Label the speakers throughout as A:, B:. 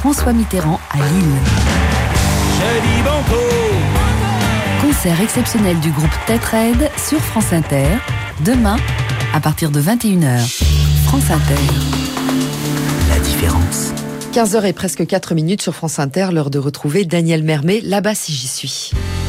A: François Mitterrand à Lille.
B: Je dis banco.
A: Concert exceptionnel du groupe Tête Raide sur France Inter, demain à partir de 21h. France Inter. La différence.
C: 15h et presque 4 minutes sur France Inter, l'heure de retrouver Daniel Mermet, là-bas si j'y suis.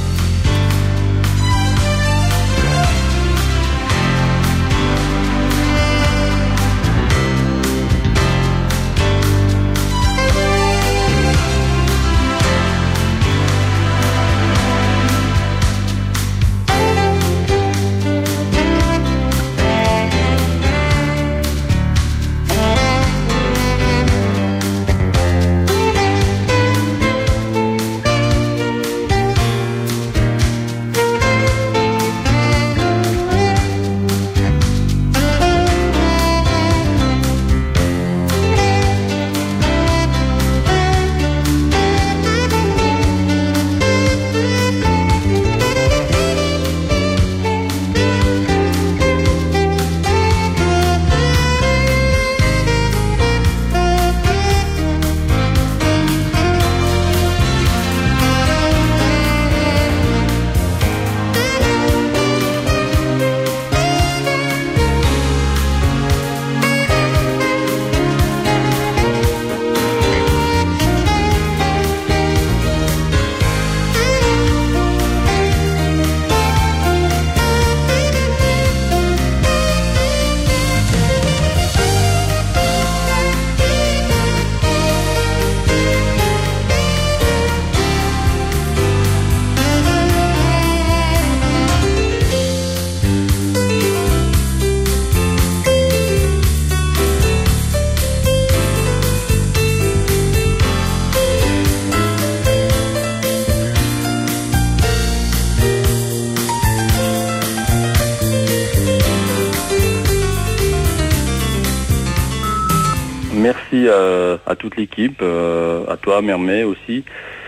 D: Merci à toute l'équipe, à toi Mermet aussi.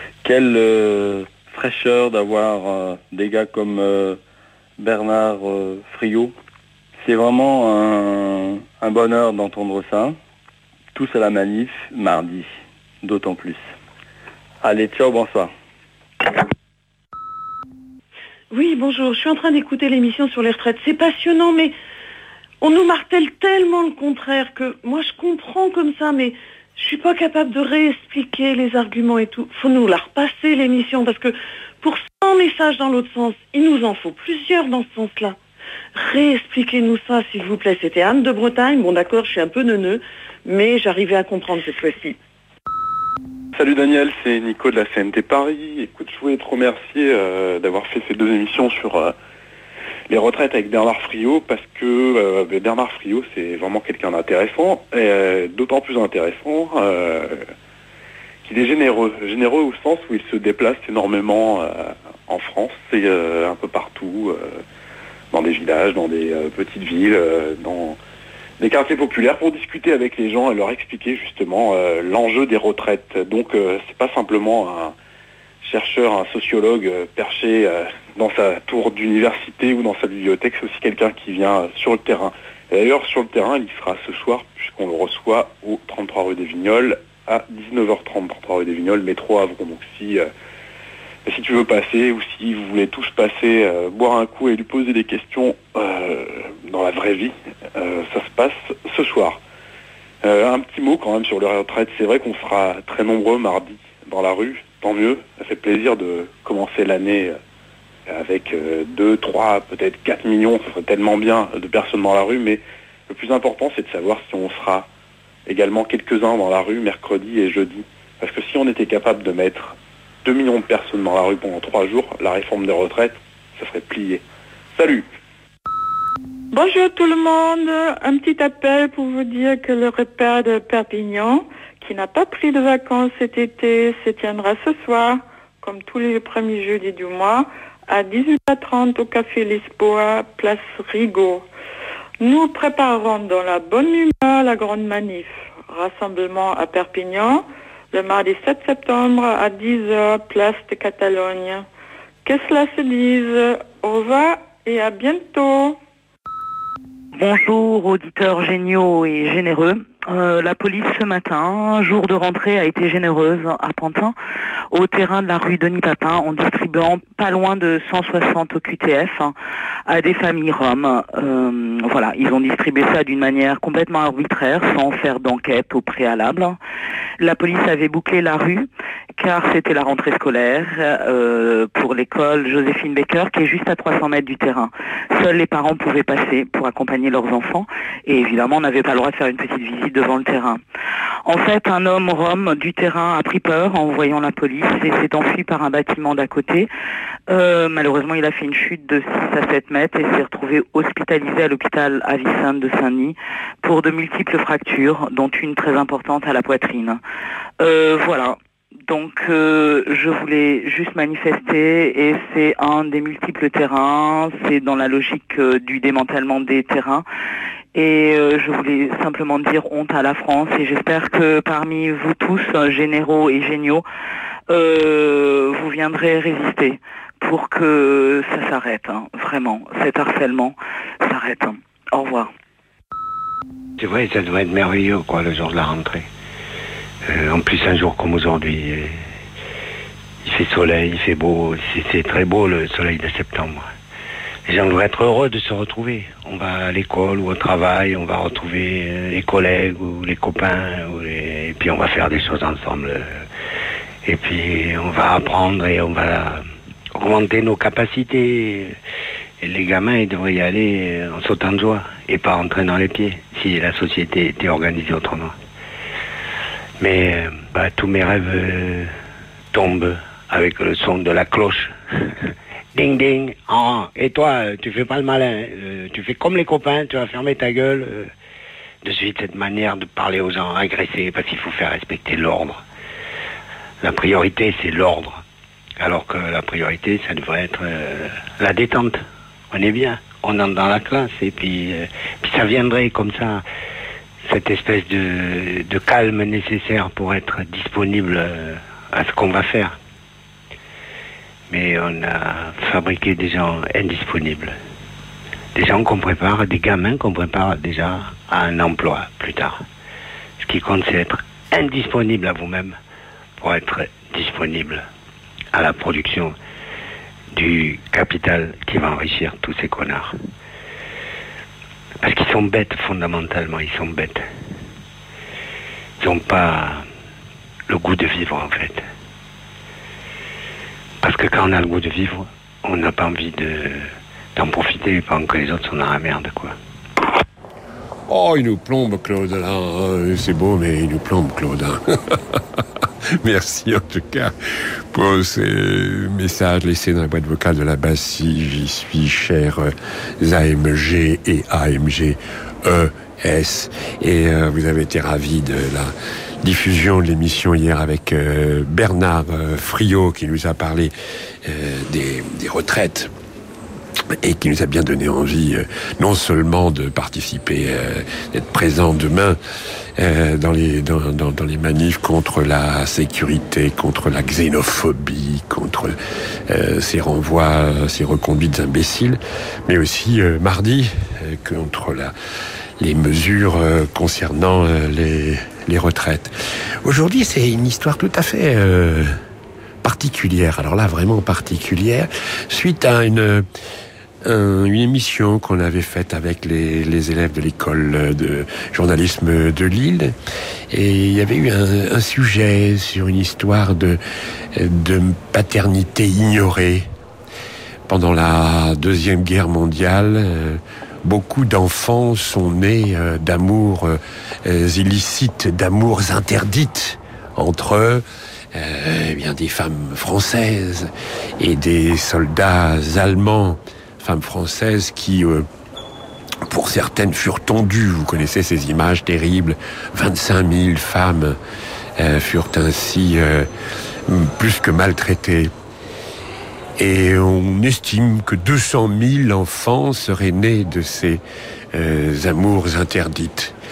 D: Quelle fraîcheur d'avoir des gars comme Bernard Friot. C'est vraiment un bonheur d'entendre ça. Tous à la manif, mardi, d'autant plus. Allez, ciao, bonsoir.
E: Oui, bonjour, je suis en train d'écouter l'émission sur les retraites. C'est passionnant, mais on nous martèle tellement le contraire que moi je comprends comme ça, mais je suis pas capable de réexpliquer les arguments et tout. Faut nous la repasser l'émission, parce que pour 100 messages dans l'autre sens, il nous en faut plusieurs dans ce sens-là. Réexpliquez-nous ça, s'il vous plaît. C'était Anne de Bretagne. Bon d'accord, je suis un peu neuneux, mais j'arrivais à comprendre cette fois-ci.
F: Salut Daniel, c'est Nico de la CNT Paris. Écoute, je voulais te remercier d'avoir fait ces deux émissions sur les retraites avec Bernard Friot, parce que Bernard Friot, c'est vraiment quelqu'un d'intéressant, et d'autant plus intéressant qu'il est généreux. Généreux au sens où il se déplace énormément en France et un peu partout, dans des villages, dans des petites villes, dans des quartiers populaires, pour discuter avec les gens et leur expliquer justement l'enjeu des retraites. Donc c'est pas simplement un chercheur, un sociologue perché dans sa tour d'université ou dans sa bibliothèque, c'est aussi quelqu'un qui vient sur le terrain. Et d'ailleurs, sur le terrain, il y sera ce soir, puisqu'on le reçoit au 33 rue des Vignoles, à 19h30, 33 rue des Vignoles, métro Avron. Donc si tu veux passer, ou si vous voulez tous passer, boire un coup et lui poser des questions dans la vraie vie, ça se passe ce soir. Un petit mot quand même sur les retraites. C'est vrai qu'on sera très nombreux mardi dans la rue, tant mieux. Ça fait plaisir de commencer l'année avec 2, 3, peut-être 4 millions. Ça serait tellement bien de personnes dans la rue, mais le plus important, c'est de savoir si on sera également quelques-uns dans la rue mercredi et jeudi. Parce que si on était capable de mettre 2 millions de personnes dans la rue pendant 3 jours, la réforme des retraites, ça serait plié. Salut!
G: Bonjour tout le monde, un petit appel pour vous dire que le repas de Perpignan, qui n'a pas pris de vacances cet été, se tiendra ce soir, comme tous les premiers jeudis du mois, à 18h30 au Café Lisboa, place Rigaud. Nous préparerons dans la bonne humeur la grande manif. Rassemblement à Perpignan, le mardi 7 septembre à 10h, place de Catalogne. Que cela se dise, au revoir et à bientôt.
H: Bonjour auditeurs géniaux et généreux. La police ce matin, jour de rentrée, a été généreuse à Pantin, au terrain de la rue Denis Papin, en distribuant pas loin de 160 OQTF à des familles roms. Voilà, ils ont distribué ça d'une manière complètement arbitraire, sans faire d'enquête au préalable. La police avait bouclé la rue, car c'était la rentrée scolaire pour l'école Joséphine Baker, qui est juste à 300 mètres du terrain. Seuls les parents pouvaient passer pour accompagner leurs enfants, et évidemment, on n'avait pas le droit de faire une petite visite devant le terrain. En fait, un homme rom du terrain a pris peur en voyant la police et s'est enfui par un bâtiment d'à côté. Malheureusement, il a fait une chute de 6 à 7 mètres et s'est retrouvé hospitalisé à l'hôpital Avicenne de Saint-Denis pour de multiples fractures, dont une très importante à la poitrine. Voilà. Donc, je voulais juste manifester, et c'est un des multiples terrains, c'est dans la logique du démantèlement des terrains. Et je voulais simplement dire honte à la France, et j'espère que parmi vous tous, généraux et géniaux, vous viendrez résister pour que ça s'arrête, hein, vraiment, cet harcèlement s'arrête. Au revoir.
I: C'est vrai, ça doit être merveilleux, quoi, le jour de la rentrée. En plus, un jour comme aujourd'hui, il fait soleil, il fait beau, c'est très beau le soleil de septembre. Les gens devraient être heureux de se retrouver. On va à l'école ou au travail, on va retrouver les collègues ou les copains, et puis on va faire des choses ensemble. Et puis on va apprendre et on va augmenter nos capacités. Et les gamins, ils devraient y aller en sautant de joie et pas en traînant les pieds, si la société était organisée autrement. Mais tous mes rêves tombent avec le son de la cloche. Ding ding. Oh, et toi, tu fais pas le malin. Tu fais comme les copains, tu vas fermer ta gueule. De suite, cette manière de parler aux gens agressés, parce qu'il faut faire respecter l'ordre. La priorité, c'est l'ordre. Alors que la priorité, ça devrait être la détente. On est bien. On entre dans la classe et puis ça viendrait comme ça. Cette espèce de calme nécessaire pour être disponible à ce qu'on va faire. Mais on a fabriqué des gens indisponibles. Des gens qu'on prépare, des gamins qu'on prépare déjà à un emploi plus tard. Ce qui compte, c'est être indisponible à vous-même pour être disponible à la production du capital qui va enrichir tous ces connards. Parce qu'ils sont bêtes, fondamentalement, ils sont bêtes. Ils n'ont pas le goût de vivre, en fait. Parce que quand on a le goût de vivre, on n'a pas envie d'en profiter pendant que les autres sont dans la merde, quoi.
J: Oh, il nous plombe, Claude, là. C'est beau, mais il nous plombe, Claude. Merci, en tout cas, pour ces messages laissés dans la boîte vocale de la Bassie. J'y suis, chers AMG et AMG ES. Et vous avez été ravis de la diffusion de l'émission hier avec Bernard Friot, qui nous a parlé des retraites et qui nous a bien donné envie non seulement de participer, d'être présent demain dans les manifs contre la sécurité, contre la xénophobie, contre ces renvois, ces reconduites imbéciles, mais aussi mardi contre les mesures concernant les retraites. Aujourd'hui, c'est une histoire tout à fait particulière. Alors là, vraiment particulière, suite à une émission qu'on avait faite avec les élèves de l'école de journalisme de Lille, et il y avait eu un sujet sur une histoire de paternité ignorée. Pendant la Deuxième Guerre mondiale, beaucoup d'enfants sont nés d'amours illicites, d'amours interdites entre des femmes françaises et des soldats allemands. Femmes françaises qui, pour certaines, furent tondues. Vous connaissez ces images terribles. 25 000 femmes furent ainsi plus que maltraitées. Et on estime que 200 000 enfants seraient nés de ces amours interdites.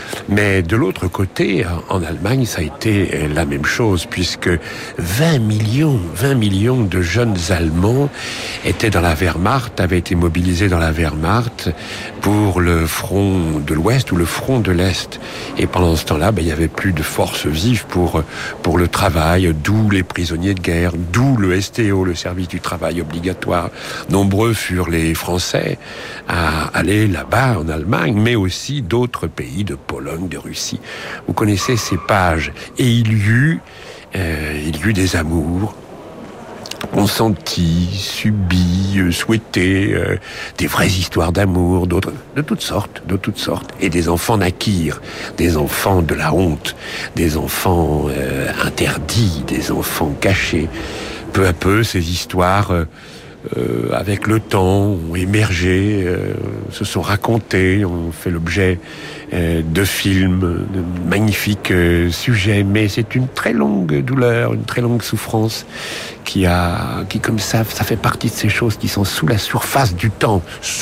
J: Mais de l'autre côté, en Allemagne, ça a été la même chose, puisque 20 millions de jeunes Allemands étaient dans la Wehrmacht, avaient été mobilisés dans la Wehrmacht pour le front de l'Ouest ou le front de l'Est. Et pendant ce temps-là, il n'y avait plus de forces vives pour le travail, d'où les prisonniers de guerre, d'où le STO, le service du travail obligatoire. Nombreux furent les Français à aller là-bas en Allemagne, mais aussi d'autres pays, de Pologne, de Russie. Vous connaissez ces pages. Et il y eut des amours consentis, subis, souhaités, des vraies histoires d'amour, d'autres, de toutes sortes. Et des enfants naquirent, des enfants de la honte, des enfants interdits, des enfants cachés. Peu à peu, ces histoires, avec le temps, ont émergé, se sont racontées, ont fait l'objet de films, de magnifiques sujets. Mais c'est une très longue douleur, une très longue souffrance qui comme ça fait partie de ces choses qui sont sous la surface du temps,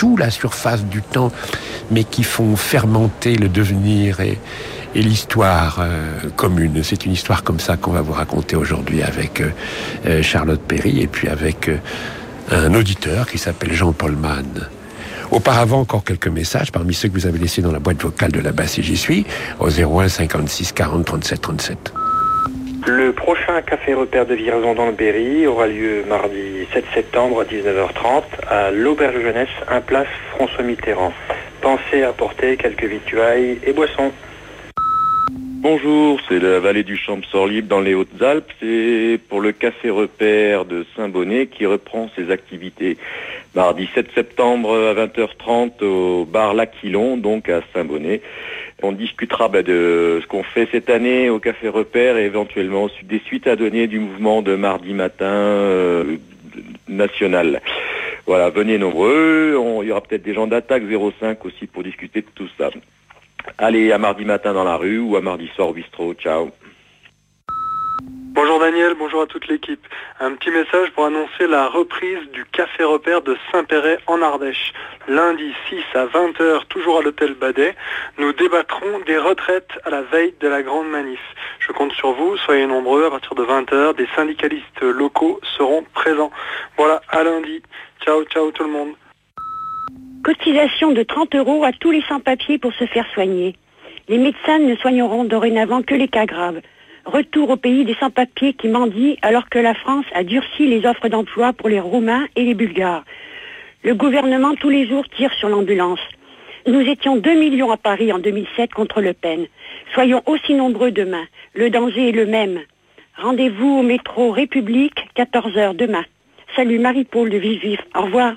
J: mais qui font fermenter le devenir et l'histoire commune. C'est une histoire comme ça qu'on va vous raconter aujourd'hui avec Charlotte Perry et puis avec un auditeur qui s'appelle Jean-Paul Mann. Auparavant, encore quelques messages parmi ceux que vous avez laissés dans la boîte vocale de La Basse et J'y suis au 01 56 40 37 37.
K: Le prochain Café Repère de Vierzon dans le Berry aura lieu mardi 7 septembre à 19h30 à l'Auberge Jeunesse, 1 place François Mitterrand. Pensez à apporter quelques victuailles et boissons.
D: Bonjour, c'est la vallée du Champ-Sort-Libre dans les Hautes-Alpes. C'est pour le Café Repère de Saint-Bonnet qui reprend ses activités mardi 7 septembre à 20h30 au bar L'Aquilon, donc à Saint-Bonnet. On discutera de ce qu'on fait cette année au Café Repère et éventuellement des suites à donner du mouvement de mardi matin national. Voilà, venez nombreux. Il y aura peut-être des gens d'Attaque 05 aussi pour discuter de tout ça. Allez, à mardi matin dans la rue ou à mardi soir au bistrot. Ciao.
L: Bonjour Daniel, bonjour à toute l'équipe. Un petit message pour annoncer la reprise du Café Repère de Saint-Péret en Ardèche. Lundi 6 à 20h, toujours à l'hôtel Badet, nous débattrons des retraites à la veille de la grande manif. Je compte sur vous, soyez nombreux, à partir de 20h, des syndicalistes locaux seront présents. Voilà, à lundi. Ciao, ciao tout le monde.
M: Cotisation de 30 € à tous les sans-papiers pour se faire soigner. Les médecins ne soigneront dorénavant que les cas graves. Retour au pays des sans-papiers qui mendient alors que la France a durci les offres d'emploi pour les Roumains et les Bulgares. Le gouvernement tous les jours tire sur l'ambulance. Nous étions 2 millions à Paris en 2007 contre Le Pen. Soyons aussi nombreux demain. Le danger est le même. Rendez-vous au métro République, 14h demain. Salut Marie-Paul de Vif. Au revoir.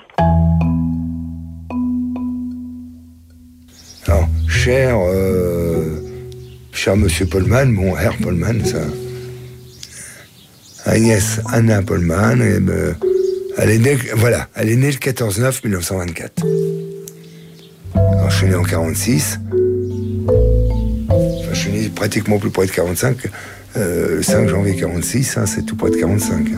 N: Alors, cher monsieur Polman, bon, Herr Polman, ça. Agnès Anna Polman, elle est née le 14/9/1924. Alors, je suis né en 46. Enfin, je suis né pratiquement plus près de 45. Le 5 janvier 46, hein, c'est tout près de 45.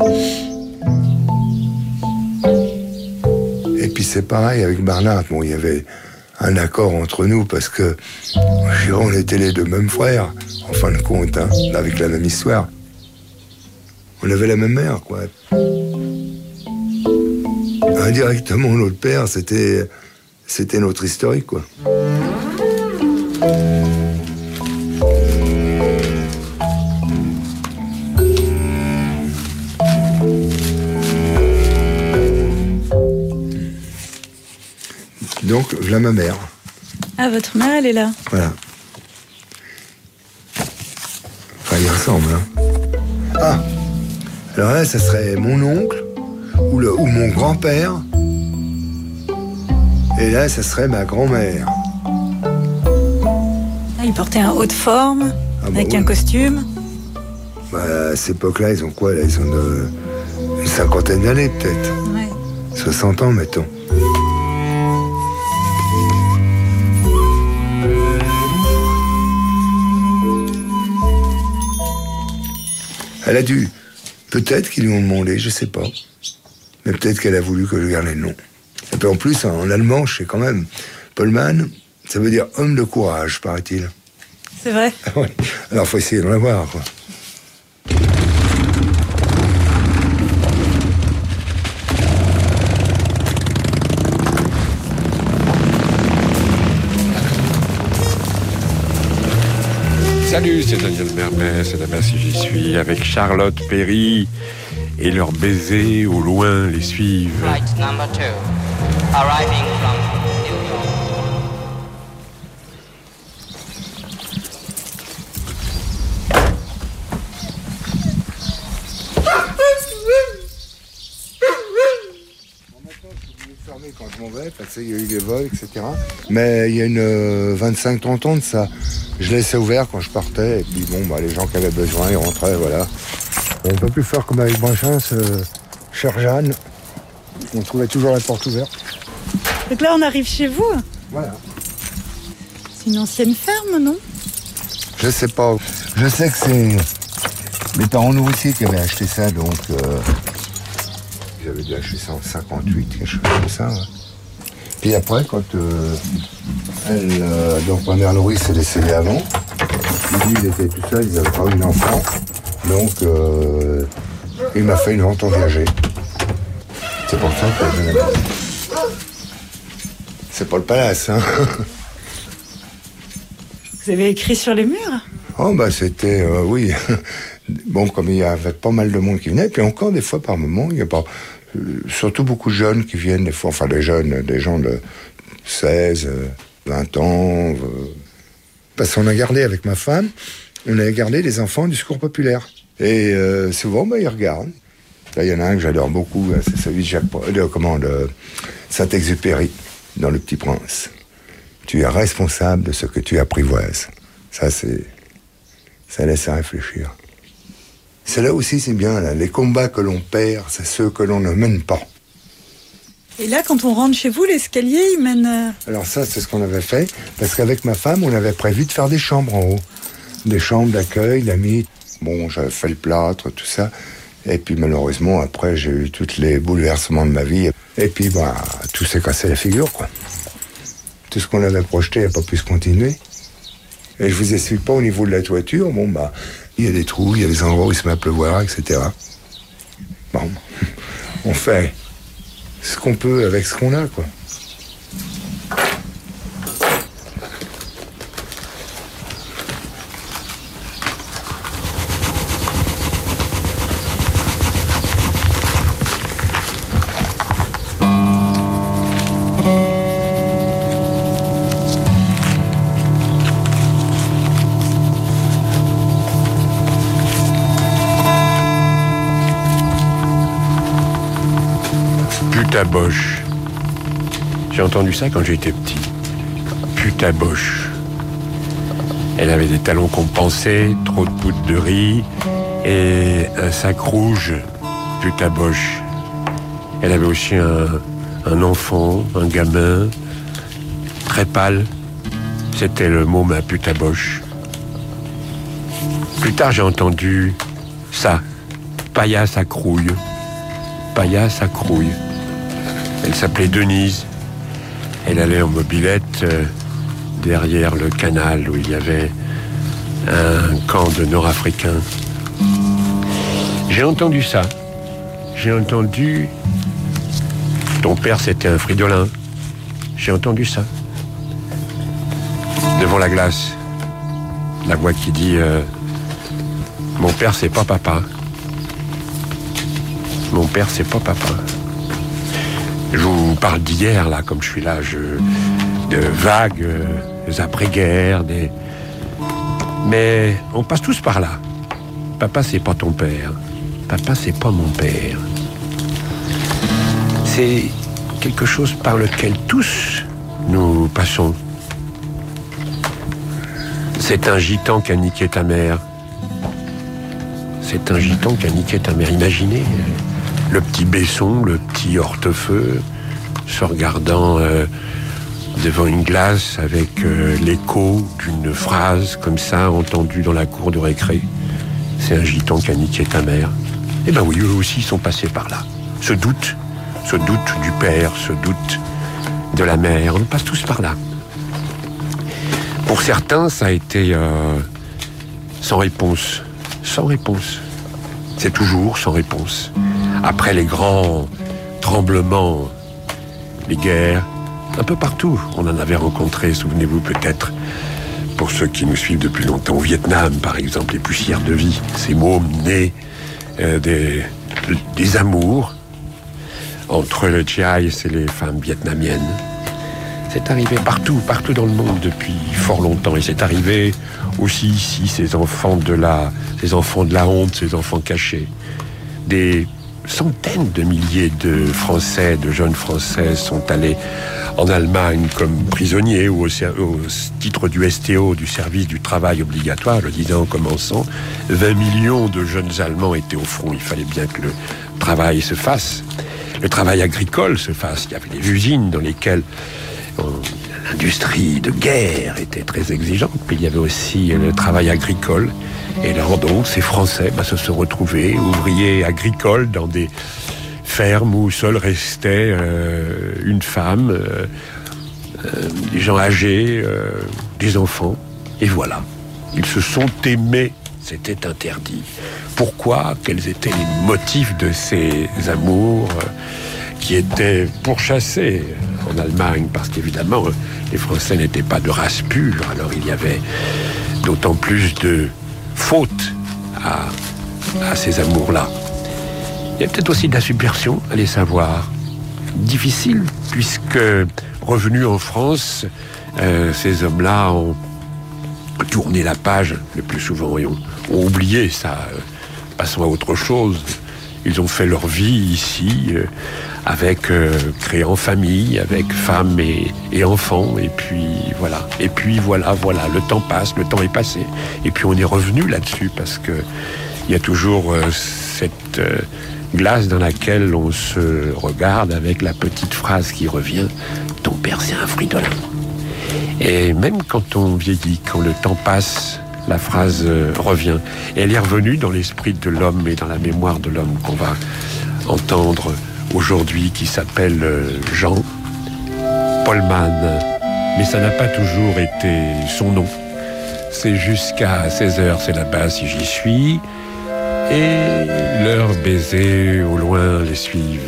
N: Et puis c'est pareil avec Bernard. Bon, il y avait un accord entre nous parce que on était les deux mêmes frères, en fin de compte, hein, avec la même histoire. On avait la même mère, quoi. Indirectement, notre père, c'était notre historique, quoi. Donc, voilà ma mère.
O: Ah, votre mère, elle est là.
N: Voilà. Enfin, il ressemble, hein. Ah, alors là, ça serait mon oncle ou mon grand-père. Et là, ça serait ma grand-mère.
O: Ah, il portait un haut de forme, avec un costume.
N: Bah, à cette époque-là, ils ont quoi, là? Ils ont une cinquantaine d'années, peut-être.
O: Ouais.
N: 60 ans, mettons. Elle a dû... Peut-être qu'ils lui ont demandé, je sais pas. Mais peut-être qu'elle a voulu que je garde le nom. Et puis en plus, en allemand, je sais quand même... Polman, ça veut dire homme de courage, paraît-il.
O: C'est vrai.
N: Oui. Alors, faut essayer d'en avoir, quoi.
J: Salut, c'est Daniel Mermet, c'est là-bas si j'y suis, avec Charlotte Perry et leurs baisers au loin les suivent.
P: Flight number 2, arriving from New York.
N: Quand je m'en vais, parce qu'il y a eu des vols, etc. Mais il y a une 25-30 ans de ça. Je laissais ouvert quand je partais, et puis bon, bah, les gens qui avaient besoin, ils rentraient, voilà. On ne peut plus faire comme avec Brunchins, chère Jeanne. On trouvait toujours la porte ouverte.
O: Donc là, on arrive chez vous.
N: Voilà.
O: C'est une ancienne ferme, non?
N: Je sais pas. Je sais que c'est mes parents nourriciers qui avaient acheté ça, donc... J'avais dû acheter ça en 58, quelque chose comme ça. Ouais. Puis après, quand donc ma mère nourrice s'est décédée avant, lui, il était tout seul, ils n'avaient pas eu d'enfant. Donc, il m'a fait une vente en viager. C'est pour ça que c'est pas le palace, hein.
O: Vous avez écrit sur les murs?
N: Oh, bah, c'était, oui. Bon, comme il y avait pas mal de monde qui venait, puis encore des fois par moment, il y a pas... surtout beaucoup de jeunes qui viennent des fois, enfin des jeunes, des gens de 16, 20 ans. Parce qu'on a gardé avec ma femme, on avait gardé les enfants du Secours populaire. Et souvent, bah, ils regardent. Là, il y en a un que j'adore beaucoup, c'est celui de Saint-Exupéry, dans Le Petit Prince. Tu es responsable de ce que tu apprivoises. Ça laisse à réfléchir. C'est là aussi, c'est bien, là. Les combats que l'on perd, c'est ceux que l'on ne mène pas.
O: Et là, quand on rentre chez vous, l'escalier, il mène...
N: Alors ça, c'est ce qu'on avait fait, parce qu'avec ma femme, on avait prévu de faire des chambres en haut. Des chambres d'accueil, d'amis. Bon, j'avais fait le plâtre, tout ça. Et puis malheureusement, après, j'ai eu tous les bouleversements de ma vie. Et puis, bah, tout s'est cassé la figure, quoi. Tout ce qu'on avait projeté n'a pas pu se continuer. Et je vous explique pas, au niveau de la toiture, bon, bah... il y a des trous, il y a des endroits où il se met à pleuvoir, etc. Bon, on fait ce qu'on peut avec ce qu'on a, quoi.
J: Putaboche. J'ai entendu ça quand j'étais petit. Putaboche. Elle avait des talons compensés, trop de poudre de riz et un sac rouge. Putaboche. Elle avait aussi un enfant, un gamin, très pâle. C'était le mot ma putaboche. Plus tard, j'ai entendu ça. Paillasse à crouille. Paillasse à crouille. Elle s'appelait Denise. Elle allait en mobilette derrière le canal où il y avait un camp de Nord-Africains. J'ai entendu ça. J'ai entendu... Ton père, c'était un fridolin. J'ai entendu ça. Devant la glace. La voix qui dit mon père, c'est pas papa. Mon père, c'est pas papa. Je vous parle d'hier, là, comme je suis là, de vagues après-guerre, mais on passe tous par là. Papa, c'est pas ton père. Papa, c'est pas mon père. C'est quelque chose par lequel tous nous passons. C'est un gitan qui a niqué ta mère. C'est un gitan qui a niqué ta mère. Imaginez le petit Besson, le petit Hortefeux, se regardant devant une glace avec l'écho d'une phrase comme ça, entendue dans la cour de récré. C'est un gitan qui a niqué ta mère. Eh ben oui, eux aussi sont passés par là. Ce doute du père, ce doute de la mère, on passe tous par là. Pour certains, ça a été sans réponse. Sans réponse. C'est toujours sans réponse. Après les grands tremblements, les guerres, un peu partout, on en avait rencontré, souvenez-vous peut-être, pour ceux qui nous suivent depuis longtemps, au Vietnam par exemple, les poussières de vie, ces mômes nés des amours entre le Chiais et les femmes vietnamiennes. C'est arrivé partout dans le monde depuis fort longtemps. Et c'est arrivé aussi ici, ces enfants de la honte, ces enfants cachés. Des centaines de milliers de Français, de jeunes Français sont allés en Allemagne comme prisonniers ou au titre du STO, du service du travail obligatoire, le disais en commençant. 20 millions de jeunes Allemands étaient au front. Il fallait bien que le travail se fasse. Le travail agricole se fasse. Il y avait des usines dans lesquelles l'industrie de guerre était très exigeante, mais il y avait aussi le travail agricole. Et là, donc, ces Français se sont retrouvés ouvriers agricoles dans des fermes où seul restait une femme, des gens âgés, des enfants. Et voilà, ils se sont aimés. C'était interdit. Pourquoi? Quels étaient les motifs de ces amours qui étaient pourchassés en Allemagne? Parce qu'évidemment, les Français n'étaient pas de race pure. Alors il y avait d'autant plus de fautes à ces amours-là. Il y a peut-être aussi de la subversion, allez savoir. Difficile, puisque revenus en France, ces hommes-là ont tourné la page le plus souvent et ont oublié ça. Passons à autre chose. Ils ont fait leur vie ici, créant famille, avec femmes et enfants, et puis voilà. Et puis voilà, le temps passe, le temps est passé. Et puis on est revenu là-dessus, parce que il y a toujours cette glace dans laquelle on se regarde avec la petite phrase qui revient « Ton père, c'est un fruit de l'âme ». Et même quand on vieillit, quand le temps passe, la phrase revient. Et elle est revenue dans l'esprit de l'homme et dans la mémoire de l'homme qu'on va entendre aujourd'hui, qui s'appelle Jean Pollmann. Mais ça n'a pas toujours été son nom. C'est jusqu'à 16h, c'est là-bas si j'y suis. Et leurs baisers au loin les suivent.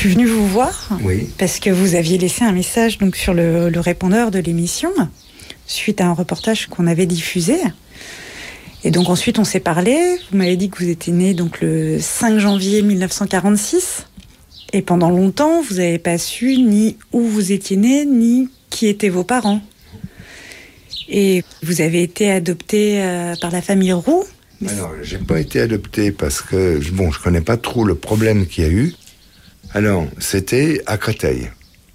O: suis venue vous voir
N: Oui.
O: parce que vous aviez laissé un message donc, sur le répondeur de l'émission suite à un reportage qu'on avait diffusé. Et donc ensuite on s'est parlé. Vous m'avez dit que vous étiez né donc, le 5 janvier 1946. Et pendant longtemps, vous n'avez pas su ni où vous étiez né, ni qui étaient vos parents. Et vous avez été adopté par la famille Roux.
N: Alors, j'ai pas été adopté parce que, bon, je connais pas trop le problème qu'il y a eu. Alors, c'était à Créteil.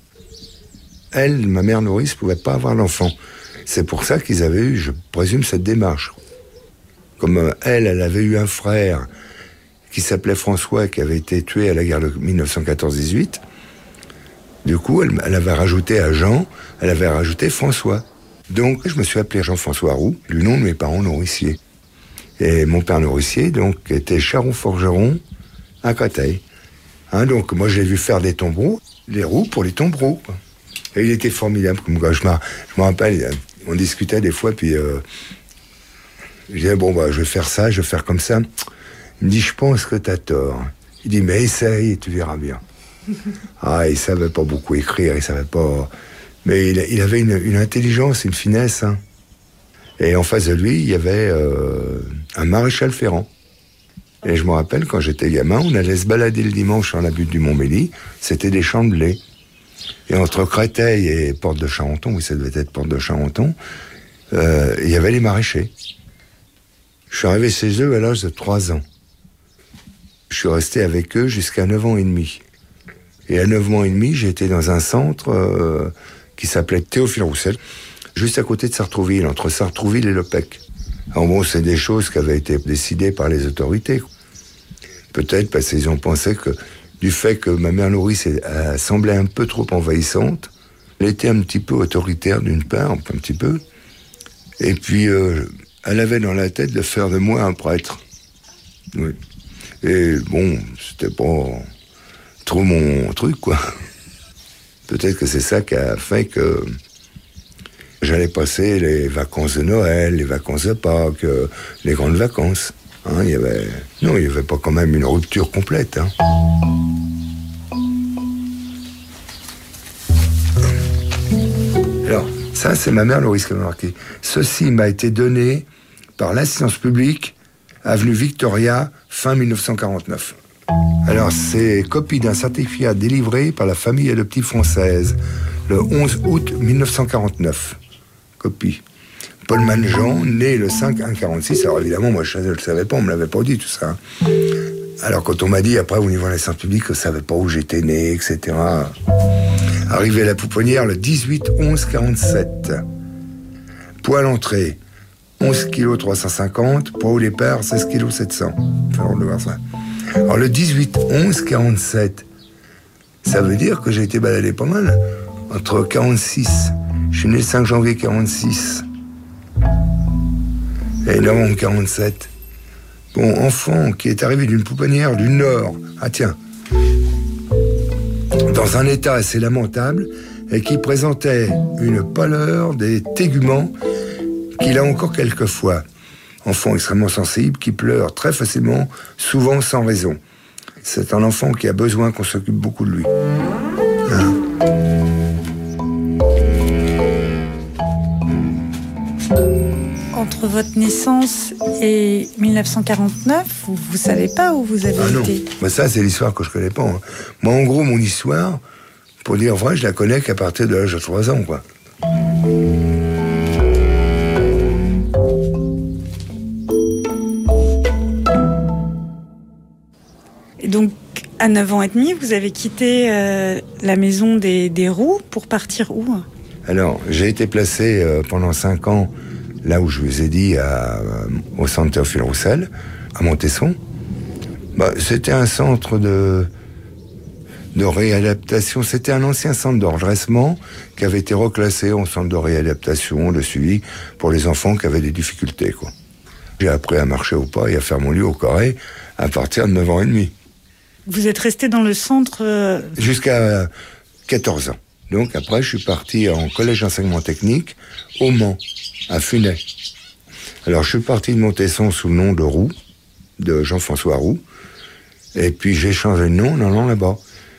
N: Elle, ma mère nourrice, pouvait pas avoir l'enfant. C'est pour ça qu'ils avaient eu, je présume, cette démarche. Comme elle avait eu un frère qui s'appelait François, qui avait été tué à la guerre de 1914-18. Du coup, elle avait rajouté à Jean, elle avait rajouté François. Donc, je me suis appelé Jean-François Roux, du nom de mes parents nourriciers. Et mon père nourricier, donc, était charron-forgeron à Créteil. Donc, moi, je l'ai vu faire des tombereaux, les roues pour les tombereaux. Quoi. Et il était formidable. Comme quoi, je me rappelle, on discutait des fois, puis je disais, bon, bah, je vais faire ça, je vais faire comme ça. Il me dit, je pense que t'as tort. Il dit, mais essaye et tu verras bien. Il savait pas beaucoup écrire, il savait pas... Mais il avait une intelligence, une finesse. Hein. Et en face de lui, il y avait un maréchal Ferrand. Et je me rappelle, quand j'étais gamin, on allait se balader le dimanche sur la butte du Mont-Mély. C'était des champs de blé. Et entre Créteil et Porte de Charenton, oui, ça devait être Porte de Charenton, il y avait les maraîchers. Je suis arrivé chez eux à l'âge de 3 ans. Je suis resté avec eux jusqu'à 9 ans et demi. Et à 9 ans et demi, j'étais dans un centre qui s'appelait Théophile Roussel, juste à côté de Sartrouville, entre Sartrouville et Le Pec. Alors bon, c'est des choses qui avaient été décidées par les autorités. Peut-être parce qu'ils ont pensé que, du fait que ma mère nourrice semblait un peu trop envahissante, elle était un petit peu autoritaire d'une part, un petit peu, et puis elle avait dans la tête de faire de moi un prêtre. Oui. Et bon, c'était pas trop mon truc, quoi. Peut-être que c'est ça qui a fait que j'allais passer les vacances de Noël, les vacances de Pâques, les grandes vacances. Il y avait pas quand même une rupture complète. Hein. Alors, ça, c'est ma mère Loris qui m'a marqué. Ceci m'a été donné par l'assistance publique, avenue Victoria, fin 1949. Alors, c'est copie d'un certificat délivré par la famille adoptive française, le 11 août 1949. Copie. Paul Manjean, né le 5-1-46. Alors évidemment, moi, je ne le savais pas, on ne me l'avait pas dit, tout ça. Alors, quand on m'a dit, après, au niveau de l'assistance publique, je ne savais pas où j'étais né, etc. Arrivé à la Pouponnière le 18-11-47. Poids à l'entrée, 11 kg 350. Poids au départ, 16 kg 700. Enfin, on doit voir ça. Alors, le 18-11-47, ça veut dire que j'ai été baladé pas mal. Entre 46, je suis né le 5 janvier 46 et novembre 47. Bon, enfant qui est arrivé d'une pouponnière du Nord, dans un état assez lamentable, et qui présentait une pâleur, des téguments, qu'il a encore quelquefois. Enfant extrêmement sensible, qui pleure très facilement, souvent sans raison. C'est un enfant qui a besoin qu'on s'occupe beaucoup de lui. Hein?
O: Entre votre naissance et 1949, vous savez pas où vous avez été?
N: Non, ça c'est l'histoire que je connais pas. Hein. Moi, en gros, mon histoire, pour dire vrai, je la connais qu'à partir de l'âge de 3 ans, quoi.
O: Et donc, à 9 ans et demi, vous avez quitté la maison des Roux pour partir où?
N: Alors, j'ai été placé pendant 5 ans, là où je vous ai dit, au centre Théophile Roussel, à Montesson. C'était un centre de réadaptation. C'était un ancien centre de redressement qui avait été reclassé en centre de réadaptation, de suivi pour les enfants qui avaient des difficultés, quoi. J'ai appris à marcher au pas et à faire mon lit au carré à partir de 9 ans et demi.
O: Vous êtes resté dans le centre
N: jusqu'à 14 ans. Donc après, je suis parti en collège d'enseignement technique au Mans, à Funay. Alors je suis parti de Montesson sous le nom de Roux, de Jean-François Roux. Et puis j'ai changé de nom en allant là-bas.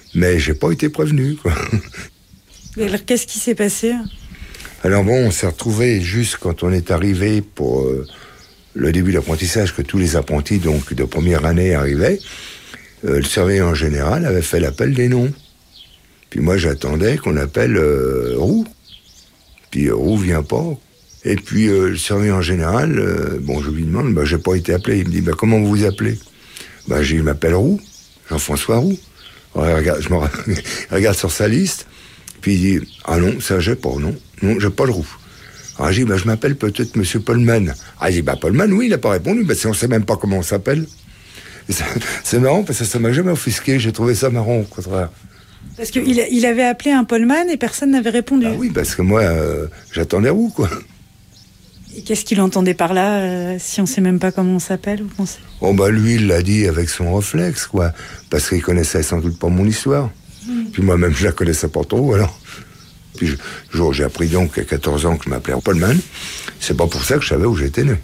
N: Mais j'ai pas été prévenu, quoi.
O: Et alors, qu'est-ce qui s'est passé?
N: Alors bon, on s'est retrouvés juste quand on est arrivé pour le début de l'apprentissage, que tous les apprentis donc de première année arrivaient. Le surveillant général avait fait l'appel des noms. Puis moi, j'attendais qu'on appelle Roux. Puis Roux vient pas. Et puis le surveillant général, bon, je lui demande, j'ai pas été appelé. Il me dit, comment vous vous appelez? Je m'appelle Roux, Jean-François Roux. Je me regarde sur sa liste. Puis il dit, ah non, ça j'ai pas, non, j'ai pas le Roux. Alors j'ai dit, je m'appelle peut-être Monsieur Polman. Ah, il dit, Polman, oui, il n'a pas répondu, on sait même pas comment on s'appelle. C'est marrant, parce que ça m'a jamais offusqué, j'ai trouvé ça marrant, au contraire.
O: Parce qu'il avait appelé un Polman et personne n'avait répondu.
N: Ah oui, parce que moi, j'attendais Roux, quoi.
O: Et qu'est-ce qu'il entendait par là, si on sait même pas comment on s'appelle, vous pensez?
N: Lui, il l'a dit avec son réflexe, quoi, parce qu'il connaissait sans doute pas mon histoire. Puis moi-même, je la connaissais pas trop, alors. Puis j'ai appris donc à 14 ans que je m'appelais Polman. C'est pas pour ça que je savais où j'étais né.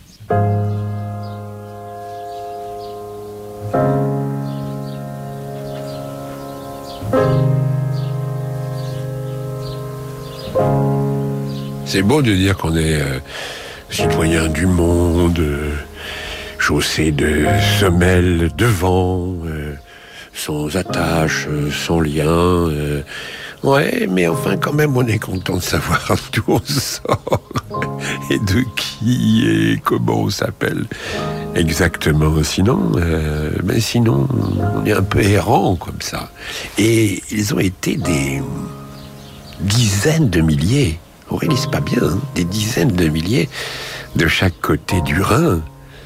J: C'est beau de dire qu'on est citoyen du monde, chaussé de semelles devant, sans attache, sans lien. Ouais, mais enfin, quand même, on est content de savoir d'où on sort et de qui et comment on s'appelle exactement. Sinon, on est un peu errant comme ça. Et ils ont été des dizaines de milliers. Aurélie, c'est pas bien, hein, des dizaines de milliers de chaque côté du Rhin.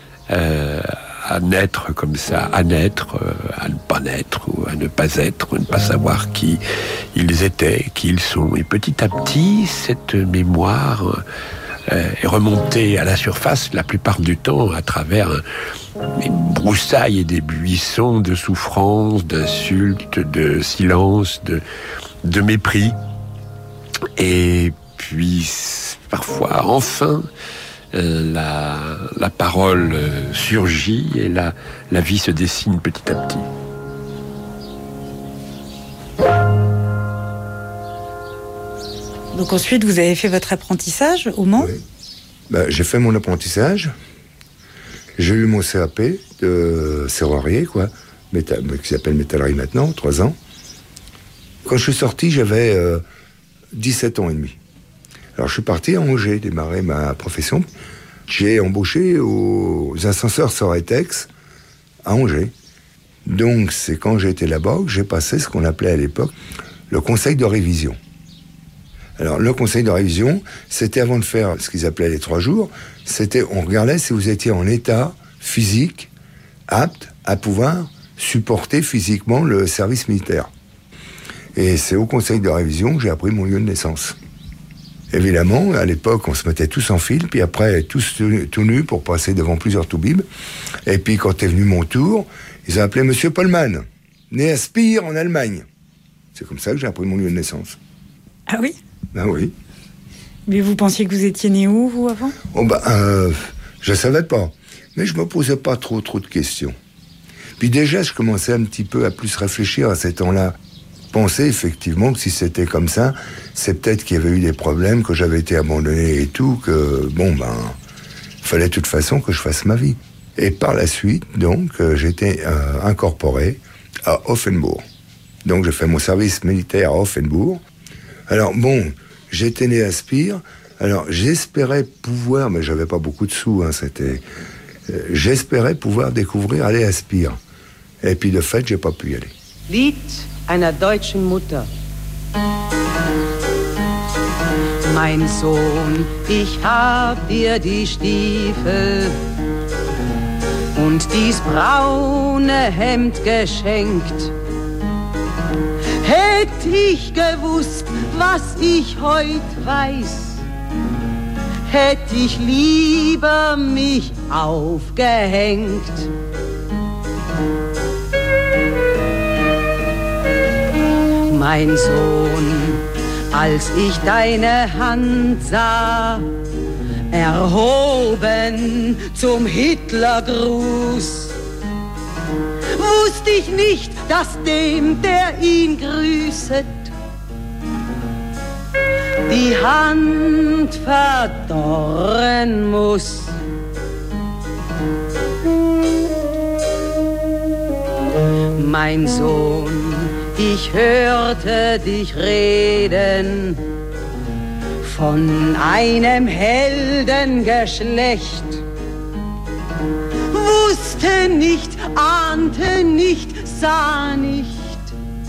J: À naître comme ça, à naître, à ne pas naître, ou à ne pas être, ou à ne pas savoir qui ils étaient, qui ils sont. Et petit à petit, cette mémoire est remontée à la surface la plupart du temps à travers des broussailles et des buissons de souffrance, d'insultes, de silence, de mépris. Et puis, parfois, enfin, la parole surgit et la vie se dessine petit à petit.
O: Donc ensuite, vous avez fait votre apprentissage au Mans?
N: Oui. J'ai fait mon apprentissage. J'ai eu mon CAP de serrurier, quoi, qui s'appelle métallerie maintenant, 3 ans. Quand je suis sorti, j'avais 17 ans et demi. Alors je suis parti à Angers, démarrer ma profession. J'ai embauché aux ascenseurs Soretex à Angers. Donc c'est quand j'étais là-bas que j'ai passé ce qu'on appelait à l'époque le conseil de révision. Alors le conseil de révision, c'était avant de faire ce qu'ils appelaient les 3 jours, on regardait si vous étiez en état physique apte à pouvoir supporter physiquement le service militaire. Et c'est au conseil de révision que j'ai appris mon lieu de naissance. Évidemment, à l'époque, on se mettait tous en file, puis après, tous tout nus pour passer devant plusieurs toubibs. Et puis, quand est venu mon tour, ils ont appelé Monsieur Polman, né à Spire, en Allemagne. C'est comme ça que j'ai appris mon lieu de naissance.
O: Ah oui?
N: Ah oui.
O: Mais vous pensiez que vous étiez né où, vous, avant?
N: Je savais pas. Mais je me posais pas trop de questions. Puis déjà, je commençais un petit peu à plus réfléchir à ces temps-là. Penser effectivement que si c'était comme ça, c'est peut-être qu'il y avait eu des problèmes, que j'avais été abandonné et tout, que fallait de toute façon que je fasse ma vie. Et par la suite, donc, j'étais incorporé à Offenbourg. Donc j'ai fait mon service militaire à Offenbourg. Alors j'étais né à Spire. Alors j'espérais pouvoir, mais j'avais pas beaucoup de sous, j'espérais pouvoir aller à Spire. Et puis de fait, j'ai pas pu y aller.
Q: Lied einer deutschen Mutter. Mein Sohn, ich hab dir die Stiefel und dies braune Hemd geschenkt. Hätt ich gewusst, was ich heut weiß, hätt ich lieber mich aufgehängt. Mein Sohn, als ich deine Hand sah, erhoben zum Hitlergruß, wusst ich nicht, dass dem, der ihn grüßet, die Hand verdorren muss. Mein Sohn, ich hörte dich reden von einem Heldengeschlecht. Wusste nicht, ahnte nicht, sah nicht.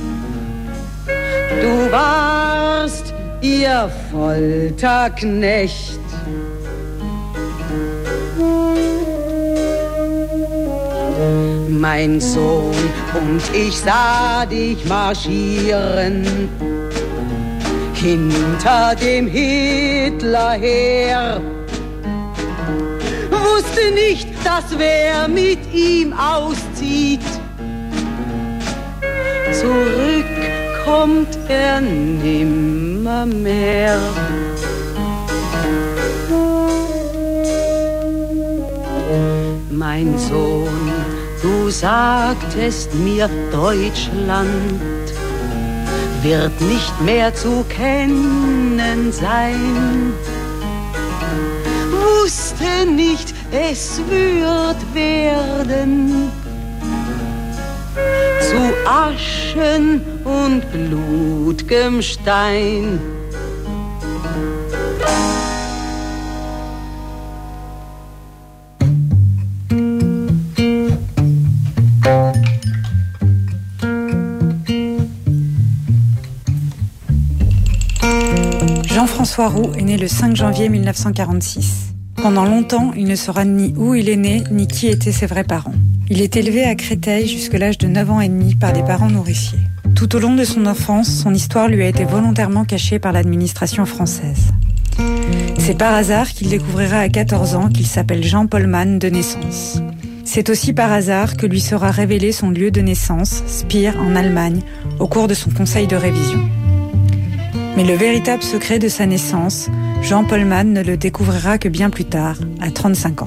Q: Du warst ihr Folterknecht. Mein Sohn, und ich sah dich marschieren hinter dem Hitler her. Wusste nicht, dass wer mit ihm auszieht, zurück kommt er nimmermehr. Mein Sohn, du sagtest mir, Deutschland wird nicht mehr zu kennen sein. Wusste nicht, es wird werden zu Aschen und blut'gem Stein.
O: Jean-François Roux est né le 5 janvier 1946. Pendant longtemps, il ne saura ni où il est né, ni qui étaient ses vrais parents. Il est élevé à Créteil jusqu'à l'âge de 9 ans et demi par des parents nourriciers. Tout au long de son enfance, son histoire lui a été volontairement cachée par l'administration française. C'est par hasard qu'il découvrira à 14 ans qu'il s'appelle Jean-Paul Mann de naissance. C'est aussi par hasard que lui sera révélé son lieu de naissance, Speyer, en Allemagne, au cours de son conseil de révision. Mais le véritable secret de sa naissance, Jean-Paul Mann ne le découvrira que bien plus tard, à 35 ans.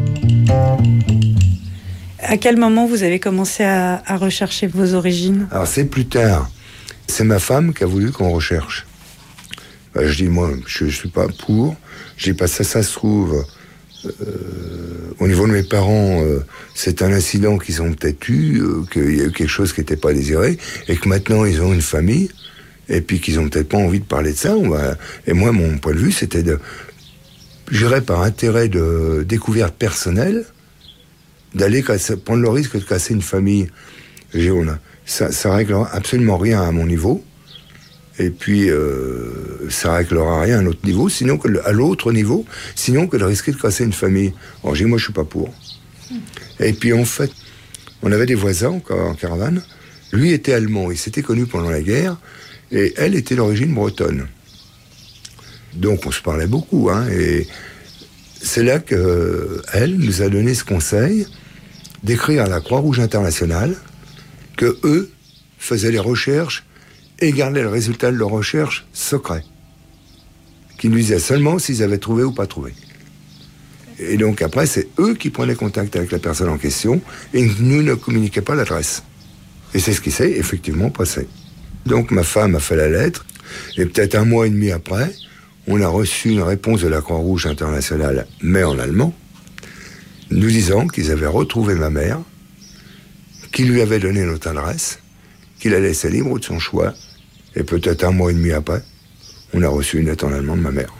O: À quel moment vous avez commencé à rechercher vos origines ?
N: Alors c'est plus tard. C'est ma femme qui a voulu qu'on recherche. Ben, je dis, moi, je ne suis pas pour. Je dis, pas ça se trouve, au niveau de mes parents, c'est un incident qu'ils ont peut-être eu, qu'il y a eu quelque chose qui n'était pas désiré, et que maintenant ils ont une famille, et puis qu'ils ont peut-être pas envie de parler de ça. Et moi, mon point de vue, c'était de, j'irais par intérêt de découverte personnelle, d'aller prendre le risque de casser une famille. Ça réglera absolument rien à mon niveau, et puis ça réglera rien à un autre niveau, sinon à l'autre niveau, sinon que de risquer de casser une famille. Alors moi, je suis pas pour. Et puis en fait, on avait des voisins en caravane. Lui était allemand, il s'était connu pendant la guerre. Et elle était d'origine bretonne. Donc on se parlait beaucoup, hein, et c'est là qu'elle nous a donné ce conseil d'écrire à la Croix-Rouge internationale que eux faisaient les recherches et gardaient le résultat de leurs recherches secret. Qu'ils nous disaient seulement s'ils avaient trouvé ou pas trouvé. Et donc après, c'est eux qui prenaient contact avec la personne en question et nous ne communiquaient pas l'adresse. Et c'est ce qui s'est effectivement passé. Donc ma femme a fait la lettre, et peut-être un mois et demi après, on a reçu une réponse de la Croix-Rouge internationale, mais en allemand, nous disant qu'ils avaient retrouvé ma mère, qu'ils lui avaient donné notre adresse, qu'il la laissait libre de son choix, et peut-être un mois et demi après, on a reçu une lettre en allemand de ma mère.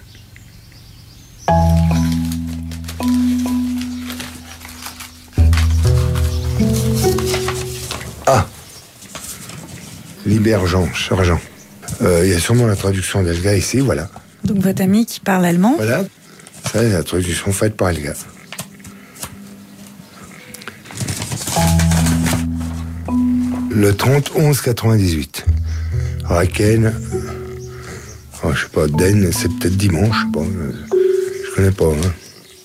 N: Ah, Libère Jean, sergent. Il y a sûrement la traduction d'Elga ici, voilà.
O: Donc votre ami qui parle allemand.
N: Voilà, ça c'est la traduction faite par Elga. Le 30-11-98. Raken, je sais pas, Den, c'est peut-être dimanche, je sais pas, je connais pas, hein.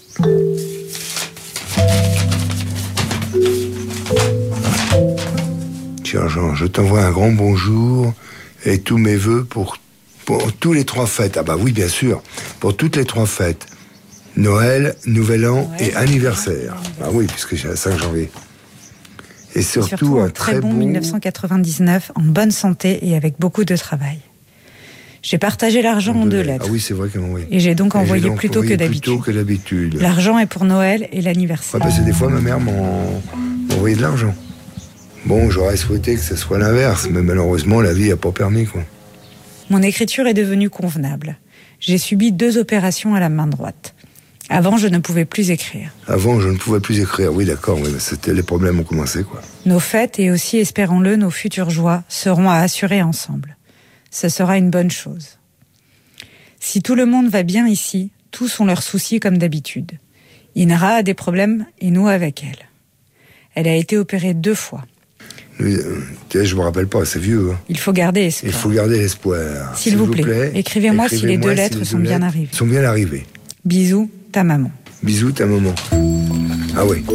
N: Cher Jean, je t'envoie un grand bonjour et tous mes vœux pour tous les 3 fêtes. Ah bah oui, bien sûr, pour toutes les 3 fêtes. Noël, Nouvel An et anniversaire. Ah oui, puisque j'ai le 5 janvier. Et surtout un très
O: bon 1999, en bonne santé et avec beaucoup de travail. J'ai partagé l'argent en 2 lettres.
N: Ah oui, c'est vrai qu'elle m'a envoyé.
O: Et j'ai donc envoyé plus tôt que d'habitude. L'argent est pour Noël et l'anniversaire.
N: Ouais, parce que des fois, ma mère m'a envoyé de l'argent. Bon, j'aurais souhaité que ce soit l'inverse, mais malheureusement, la vie n'a pas permis, quoi.
O: Mon écriture est devenue convenable. J'ai subi 2 opérations à la main droite. Avant, je ne pouvais plus écrire.
N: Oui, d'accord, oui, c'était les problèmes ont commencé, quoi.
O: Nos fêtes et aussi, espérons-le, nos futures joies seront à assurer ensemble. Ce sera une bonne chose. Si tout le monde va bien ici, tous ont leurs soucis comme d'habitude. Inara a des problèmes et nous avec elle. Elle a été opérée 2 fois.
N: Je me rappelle pas, c'est vieux. Hein.
O: Il faut garder
N: espoir.
O: S'il vous plaît, écrivez-moi si les 2 lettres sont bien arrivées. Bisous, ta maman.
N: Ah oui.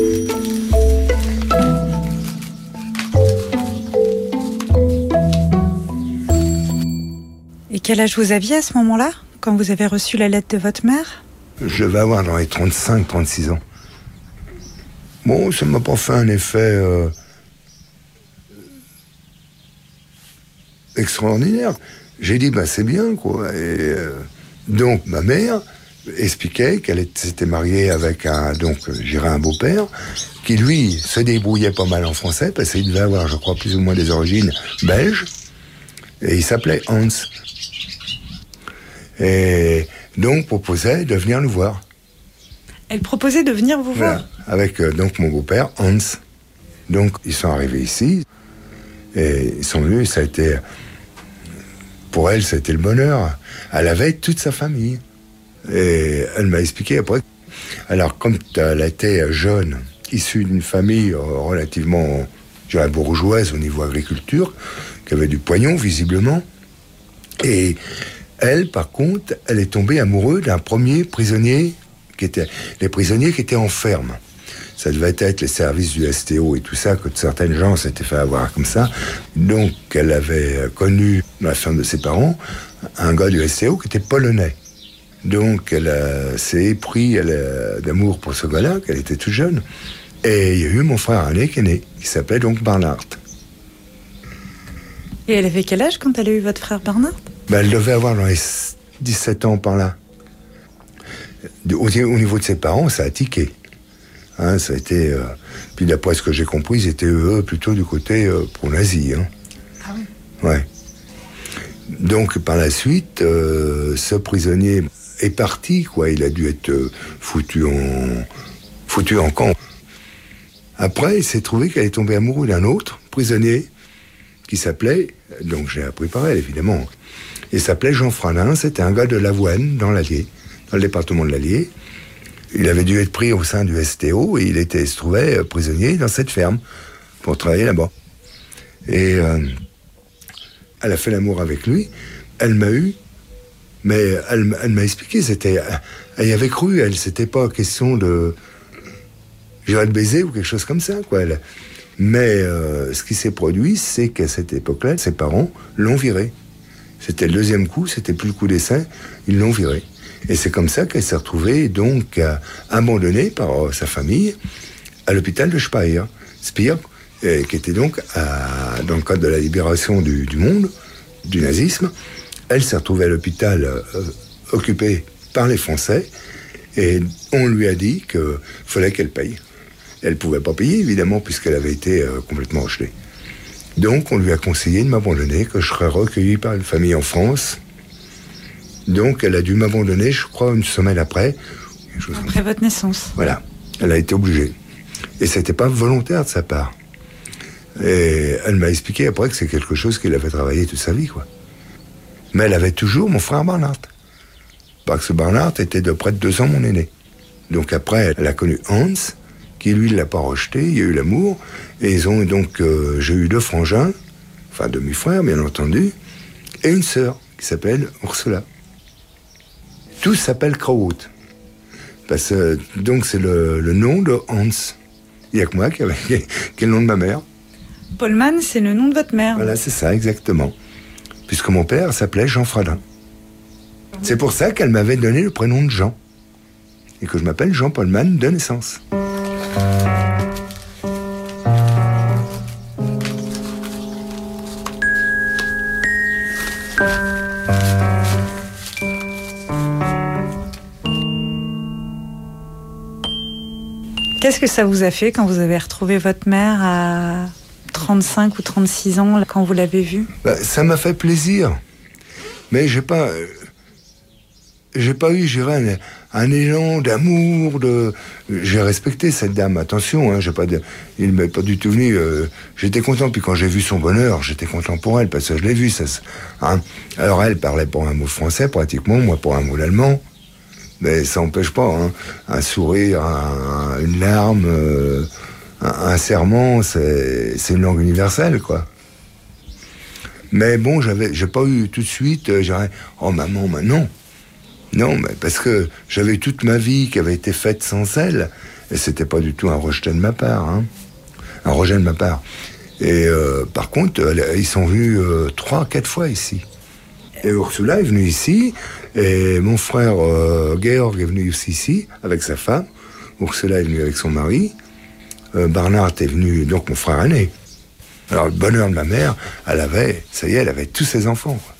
O: Et quel âge vous aviez à ce moment-là, quand vous avez reçu la lettre de votre mère ?
N: Je vais avoir dans les 35-36 ans. Bon, ça m'a pas fait un effet extraordinaire. J'ai dit, c'est bien, quoi. Et donc, ma mère expliquait qu'elle s'était mariée avec un beau-père, qui, lui, se débrouillait pas mal en français, parce qu'il devait avoir, je crois, plus ou moins des origines belges, et il s'appelait Hans. Et donc, proposait de venir nous voir.
O: Elle proposait de venir vous voir ?
N: Avec donc mon beau-père, Hans. Donc, ils sont arrivés ici, et ils sont venus, ça a été... Pour elle, ça a été le bonheur. Elle avait toute sa famille. Et elle m'a expliqué après. Alors, comme elle était jeune, issue d'une famille relativement, je dirais, bourgeoise au niveau agriculture, qui avait du pognon, visiblement. Et elle, par contre, elle est tombée amoureuse d'un premier prisonnier, les prisonniers qui étaient en ferme. Ça devait être les services du STO et tout ça, que certaines gens s'étaient fait avoir comme ça. Donc, elle avait connu, dans la ferme de ses parents, un gars du STO qui était polonais. Donc, elle s'est épris d'amour pour ce gars-là, qu'elle était toute jeune. Et il y a eu mon frère aîné qui est né, qui s'appelait donc Bernard.
O: Et elle avait quel âge quand elle a eu votre frère Bernard ?
N: Elle devait avoir dans les 17 ans par là. Au niveau de ses parents, ça a tiqué. Hein, ça a été... puis d'après ce que j'ai compris, ils étaient plutôt du côté pro-nazi. Hein.
O: Ah oui.
N: Ouais. Donc par la suite, ce prisonnier est parti, quoi. Il a dû être foutu en camp. Après, il s'est trouvé qu'elle est tombée amoureuse d'un autre prisonnier qui s'appelait, donc j'ai appris par elle évidemment, il s'appelait Jean Fralin. C'était un gars de l'Avoine, dans l'Allier, dans le département de l'Allier. Il avait dû être pris au sein du STO et il se trouvait prisonnier dans cette ferme pour travailler là-bas. Et elle a fait l'amour avec lui. Elle m'a eu, mais elle m'a expliqué. Elle y avait cru. C'était pas question de baiser ou quelque chose comme ça, quoi. Mais ce qui s'est produit, c'est qu'à cette époque-là, ses parents l'ont viré. C'était le 2e coup. C'était plus le coup d'essai. Ils l'ont viré. Et c'est comme ça qu'elle s'est retrouvée donc abandonnée par sa famille à l'hôpital de Speyer, qui était donc dans le cadre de la libération du monde, du nazisme. Elle s'est retrouvée à l'hôpital occupé par les Français et on lui a dit qu'il fallait qu'elle paye. Elle ne pouvait pas payer évidemment puisqu'elle avait été complètement rejetée. Donc on lui a conseillé de m'abandonner, que je serais recueilli par une famille en France. Donc, elle a dû m'abandonner, je crois, une semaine après.
O: Après votre naissance.
N: Voilà. Elle a été obligée. Et c'était pas volontaire de sa part. Et elle m'a expliqué après que c'est quelque chose qu'elle avait travaillé toute sa vie, quoi. Mais elle avait toujours mon frère Bernard. Parce que Bernard était de près de 2 ans mon aîné. Donc après, elle a connu Hans, qui lui ne l'a pas rejeté, il y a eu l'amour. Et ils ont donc, j'ai eu 2 frangins, enfin demi-frères, bien entendu, et une sœur, qui s'appelle Ursula. Tous s'appellent Kraut. Parce que, donc, c'est le nom de Hans. Il n'y a que moi qui est le nom de ma mère.
O: Paulman, c'est le nom de votre mère.
N: Voilà, c'est ça, exactement. Puisque mon père s'appelait Jean Fralin. C'est pour ça qu'elle m'avait donné le prénom de Jean. Et que je m'appelle Jean Paulman de naissance.
O: Qu'est-ce que ça vous a fait quand vous avez retrouvé votre mère à 35 ou 36 ans, quand vous l'avez vue?
N: Ça m'a fait plaisir. Mais j'ai pas eu, je dirais, un élan d'amour, j'ai respecté cette dame, attention, hein, il m'est pas du tout venu, j'étais content, puis quand j'ai vu son bonheur, j'étais content pour elle, parce que je l'ai vu, hein. Alors elle parlait pour un mot français, pratiquement, moi pour un mot allemand, mais ça n'empêche pas, hein, un sourire, une larme, un serment, c'est une langue universelle, quoi. Mais bon, j'ai pas eu tout de suite, oh maman, maintenant. Non, mais parce que j'avais toute ma vie qui avait été faite sans elle, et c'était pas du tout un rejet de ma part, hein. Un rejet de ma part. Et par contre, ils sont venus 3-4 fois ici. Et Ursula est venue ici, et mon frère Georg est venu aussi ici, avec sa femme. Ursula est venue avec son mari. Bernard est venu, donc mon frère aîné. Alors le bonheur de ma mère, elle avait tous ses enfants, quoi.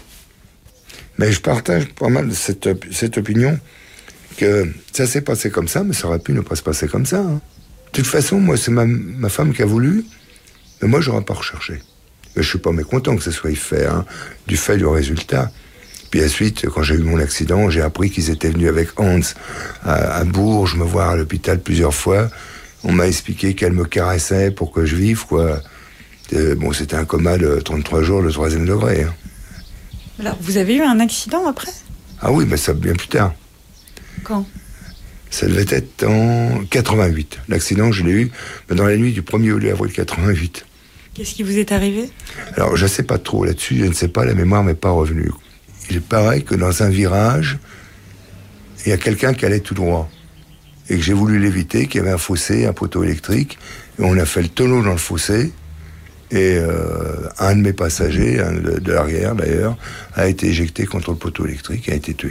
N: Mais je partage pas mal cette opinion que ça s'est passé comme ça, mais ça aurait pu ne pas se passer comme ça, hein. De toute façon, moi, c'est ma femme qui a voulu, mais moi, j'aurais pas recherché. Mais je suis pas mécontent que ce soit fait, hein, du fait du résultat. Puis ensuite, quand j'ai eu mon accident, j'ai appris qu'ils étaient venus avec Hans à Bourges me voir à l'hôpital plusieurs fois. On m'a expliqué qu'elle me caressait pour que je vive, quoi. Bon, c'était un coma de 33 jours, le 3e degré, hein.
O: Alors, vous avez eu un accident après?
N: Ah oui, mais ça bien plus tard.
O: Quand?
N: Ça devait être en 88. L'accident, je l'ai eu dans la nuit du 1er juillet avril 88.
O: Qu'est-ce qui vous est arrivé?
N: Alors, je ne sais pas trop là-dessus, je ne sais pas, la mémoire m'est pas revenue. Il paraît que dans un virage, il y a quelqu'un qui allait tout droit. Et que j'ai voulu l'éviter, qu'il y avait un fossé, un poteau électrique, et on a fait le tonneau dans le fossé. Et un de mes passagers, de l'arrière d'ailleurs, a été éjecté contre le poteau électrique et a été tué.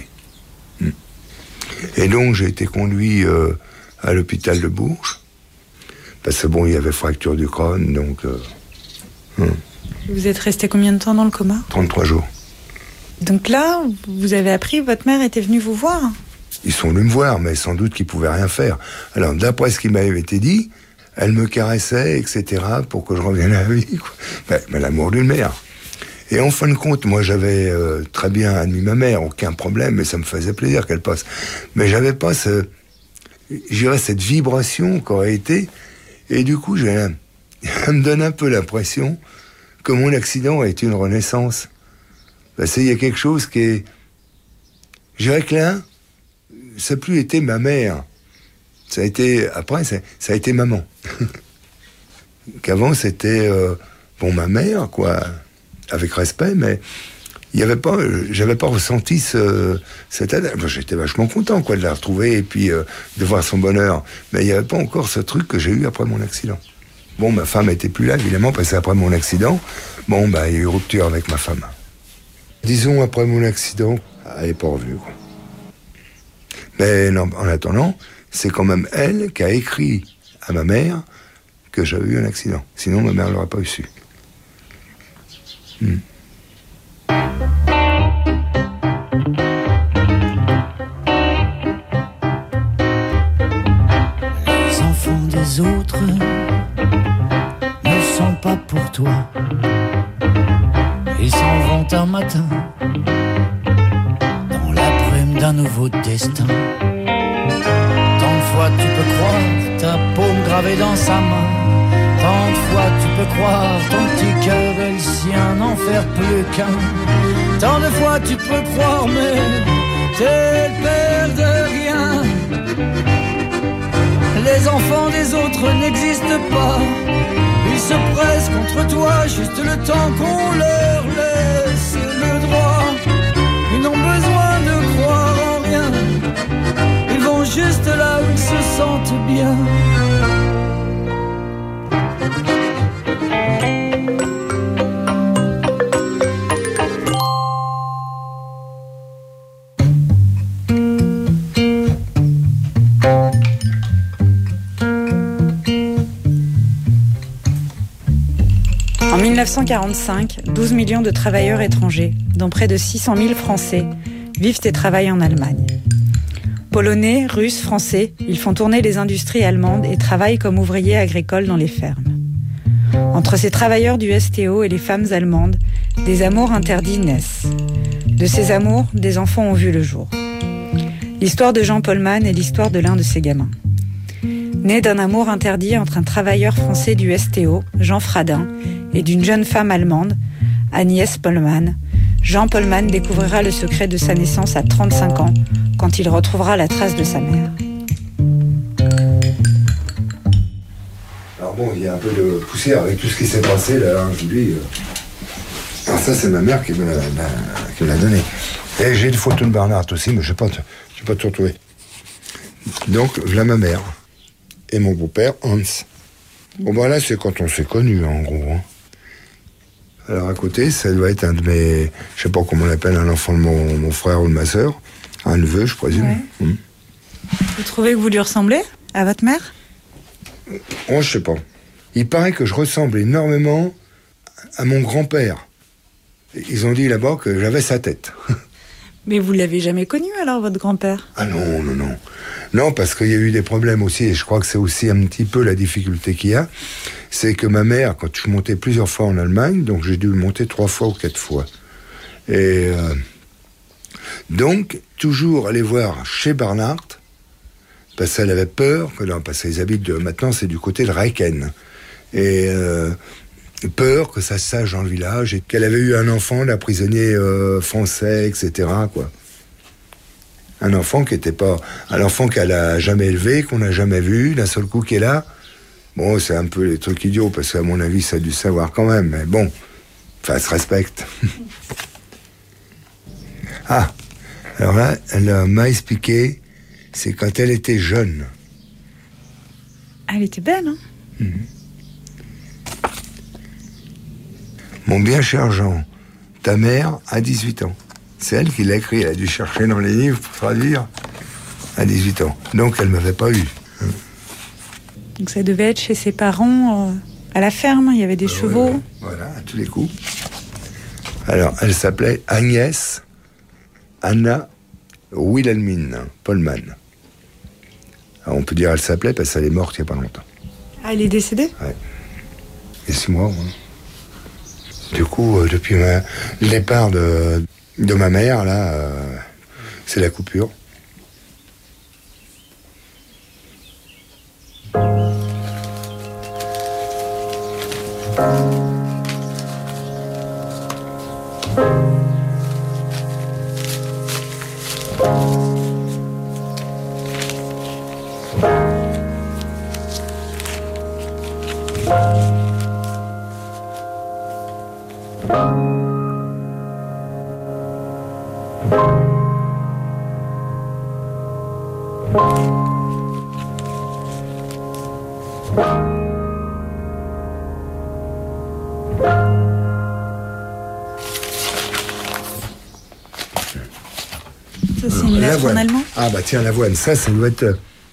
N: Et donc j'ai été conduit à l'hôpital de Bourges, parce que bon, il y avait fracture du crâne, donc...
O: Vous êtes resté combien de temps dans le coma?
N: 33 jours.
O: Donc là, vous avez appris que votre mère était venue vous voir?
N: Ils sont venus me voir, mais sans doute qu'ils pouvaient rien faire. Alors d'après ce qui m'avait été dit, elle me caressait, etc., pour que je revienne à la vie, quoi. Mais l'amour d'une mère. Et en fin de compte, moi, j'avais très bien admis ma mère, aucun problème, mais ça me faisait plaisir qu'elle passe. Mais j'avais pas cette vibration qu'aurait été, et du coup, ça me donne un peu l'impression que mon accident a été une renaissance. Parce qu'il y a quelque chose qui est... Je dirais que là, ça n'a plus été ma mère. Ça a été, après, ça a été maman. Qu'avant, c'était, ma mère, quoi, avec respect, mais j'avais pas ressenti cette aide. J'étais vachement content, quoi, de la retrouver et puis de voir son bonheur. Mais il n'y avait pas encore ce truc que j'ai eu après mon accident. Bon, ma femme n'était plus là, évidemment, parce qu'après mon accident, il y a eu rupture avec ma femme. Disons, après mon accident, elle n'est pas revenue, quoi. Mais non, en attendant, c'est quand même elle qui a écrit à ma mère que j'avais eu un accident. Sinon, ma mère ne l'aurait pas su. Les
B: enfants des autres ne sont pas pour toi. Ils s'en vont un matin dans la brume d'un nouveau destin. Tant de fois tu peux croire ta paume gravée dans sa main. Tant de fois tu peux croire ton petit cœur et le sien n'en faire plus qu'un. Tant de fois tu peux croire mais t'es le père de rien. Les enfants des autres n'existent pas. Ils se pressent contre toi juste le temps qu'on leur laisse le droit. Ils n'ont besoin de croire en rien. Ils vont juste là où ils se sentent bien.
O: En 1945, 12 millions de travailleurs étrangers, dont près de 600 000 Français, vivent et travaillent en Allemagne. Polonais, Russes, Français, ils font tourner les industries allemandes et travaillent comme ouvriers agricoles dans les fermes. Entre ces travailleurs du STO et les femmes allemandes, des amours interdits naissent. De ces amours, des enfants ont vu le jour. L'histoire de Jean Pollmann est l'histoire de l'un de ses gamins. Né d'un amour interdit entre un travailleur français du STO, Jean Fradin, et d'une jeune femme allemande, Agnès Pollmann, Jean Pollmann découvrira le secret de sa naissance à 35 ans, quand il retrouvera la trace de sa mère.
N: Alors bon, il y a un peu de poussière avec tout ce qui s'est passé là, hein, je vous dis. Alors ça, c'est ma mère qui me l'a donné. Et j'ai une photo de Bernard aussi, mais je ne sais pas tout retrouver. Donc, voilà ma mère. Et mon beau-père, Hans. Bon, ben là, c'est quand on s'est connus, en gros. Hein. Alors, à côté, ça doit être un de mes... Je sais pas comment on l'appelle, un enfant de mon frère ou de ma sœur. Un neveu, je présume. Ouais.
O: Vous trouvez que vous lui ressemblez à votre mère?
N: Oh, je sais pas. Il paraît que je ressemble énormément à mon grand-père. Ils ont dit là-bas que j'avais sa tête.
O: Mais vous l'avez jamais connu alors, votre grand-père?
N: Ah non. Non, parce qu'il y a eu des problèmes aussi, et je crois que c'est aussi un petit peu la difficulté qu'il y a, c'est que ma mère, quand je suis monté plusieurs fois en Allemagne, donc j'ai dû monter 3 fois ou 4 fois. Et donc, toujours aller voir chez Bernard, parce qu'elle avait peur, parce qu'ils habitent maintenant, c'est du côté de Reiken. Et peur que ça se sache dans le village, et qu'elle avait eu un enfant d'un prisonnier français, etc., quoi. Un enfant qui était pas... Un enfant qu'elle a jamais élevé, qu'on n'a jamais vu, d'un seul coup qui est là. Bon, c'est un peu les trucs idiots, parce qu'à mon avis, ça a dû se savoir quand même, mais bon, enfin, elle se respecte. Ah, alors là, elle m'a expliqué, c'est quand elle était jeune.
O: Elle était belle, hein?
N: Mon bien cher Jean, ta mère a 18 ans. C'est elle qui l'a écrit, elle a dû chercher dans les livres pour traduire à 18 ans. Donc elle ne m'avait pas eu.
O: Donc ça devait être chez ses parents à la ferme, il y avait des chevaux.
N: Voilà, à tous les coups. Alors elle s'appelait Agnès Anna Wilhelmine Pollmann. Alors on peut dire elle s'appelait parce qu'elle est morte il n'y a pas longtemps.
O: Ah, elle est décédée?
N: Ouais. Et 6 mois, ouais. Du coup, depuis le départ de ma mère, là, c'est la coupure.
O: Ça, c'est une lettre en allemand?
N: Ah bah tiens, l'avoine, ça doit être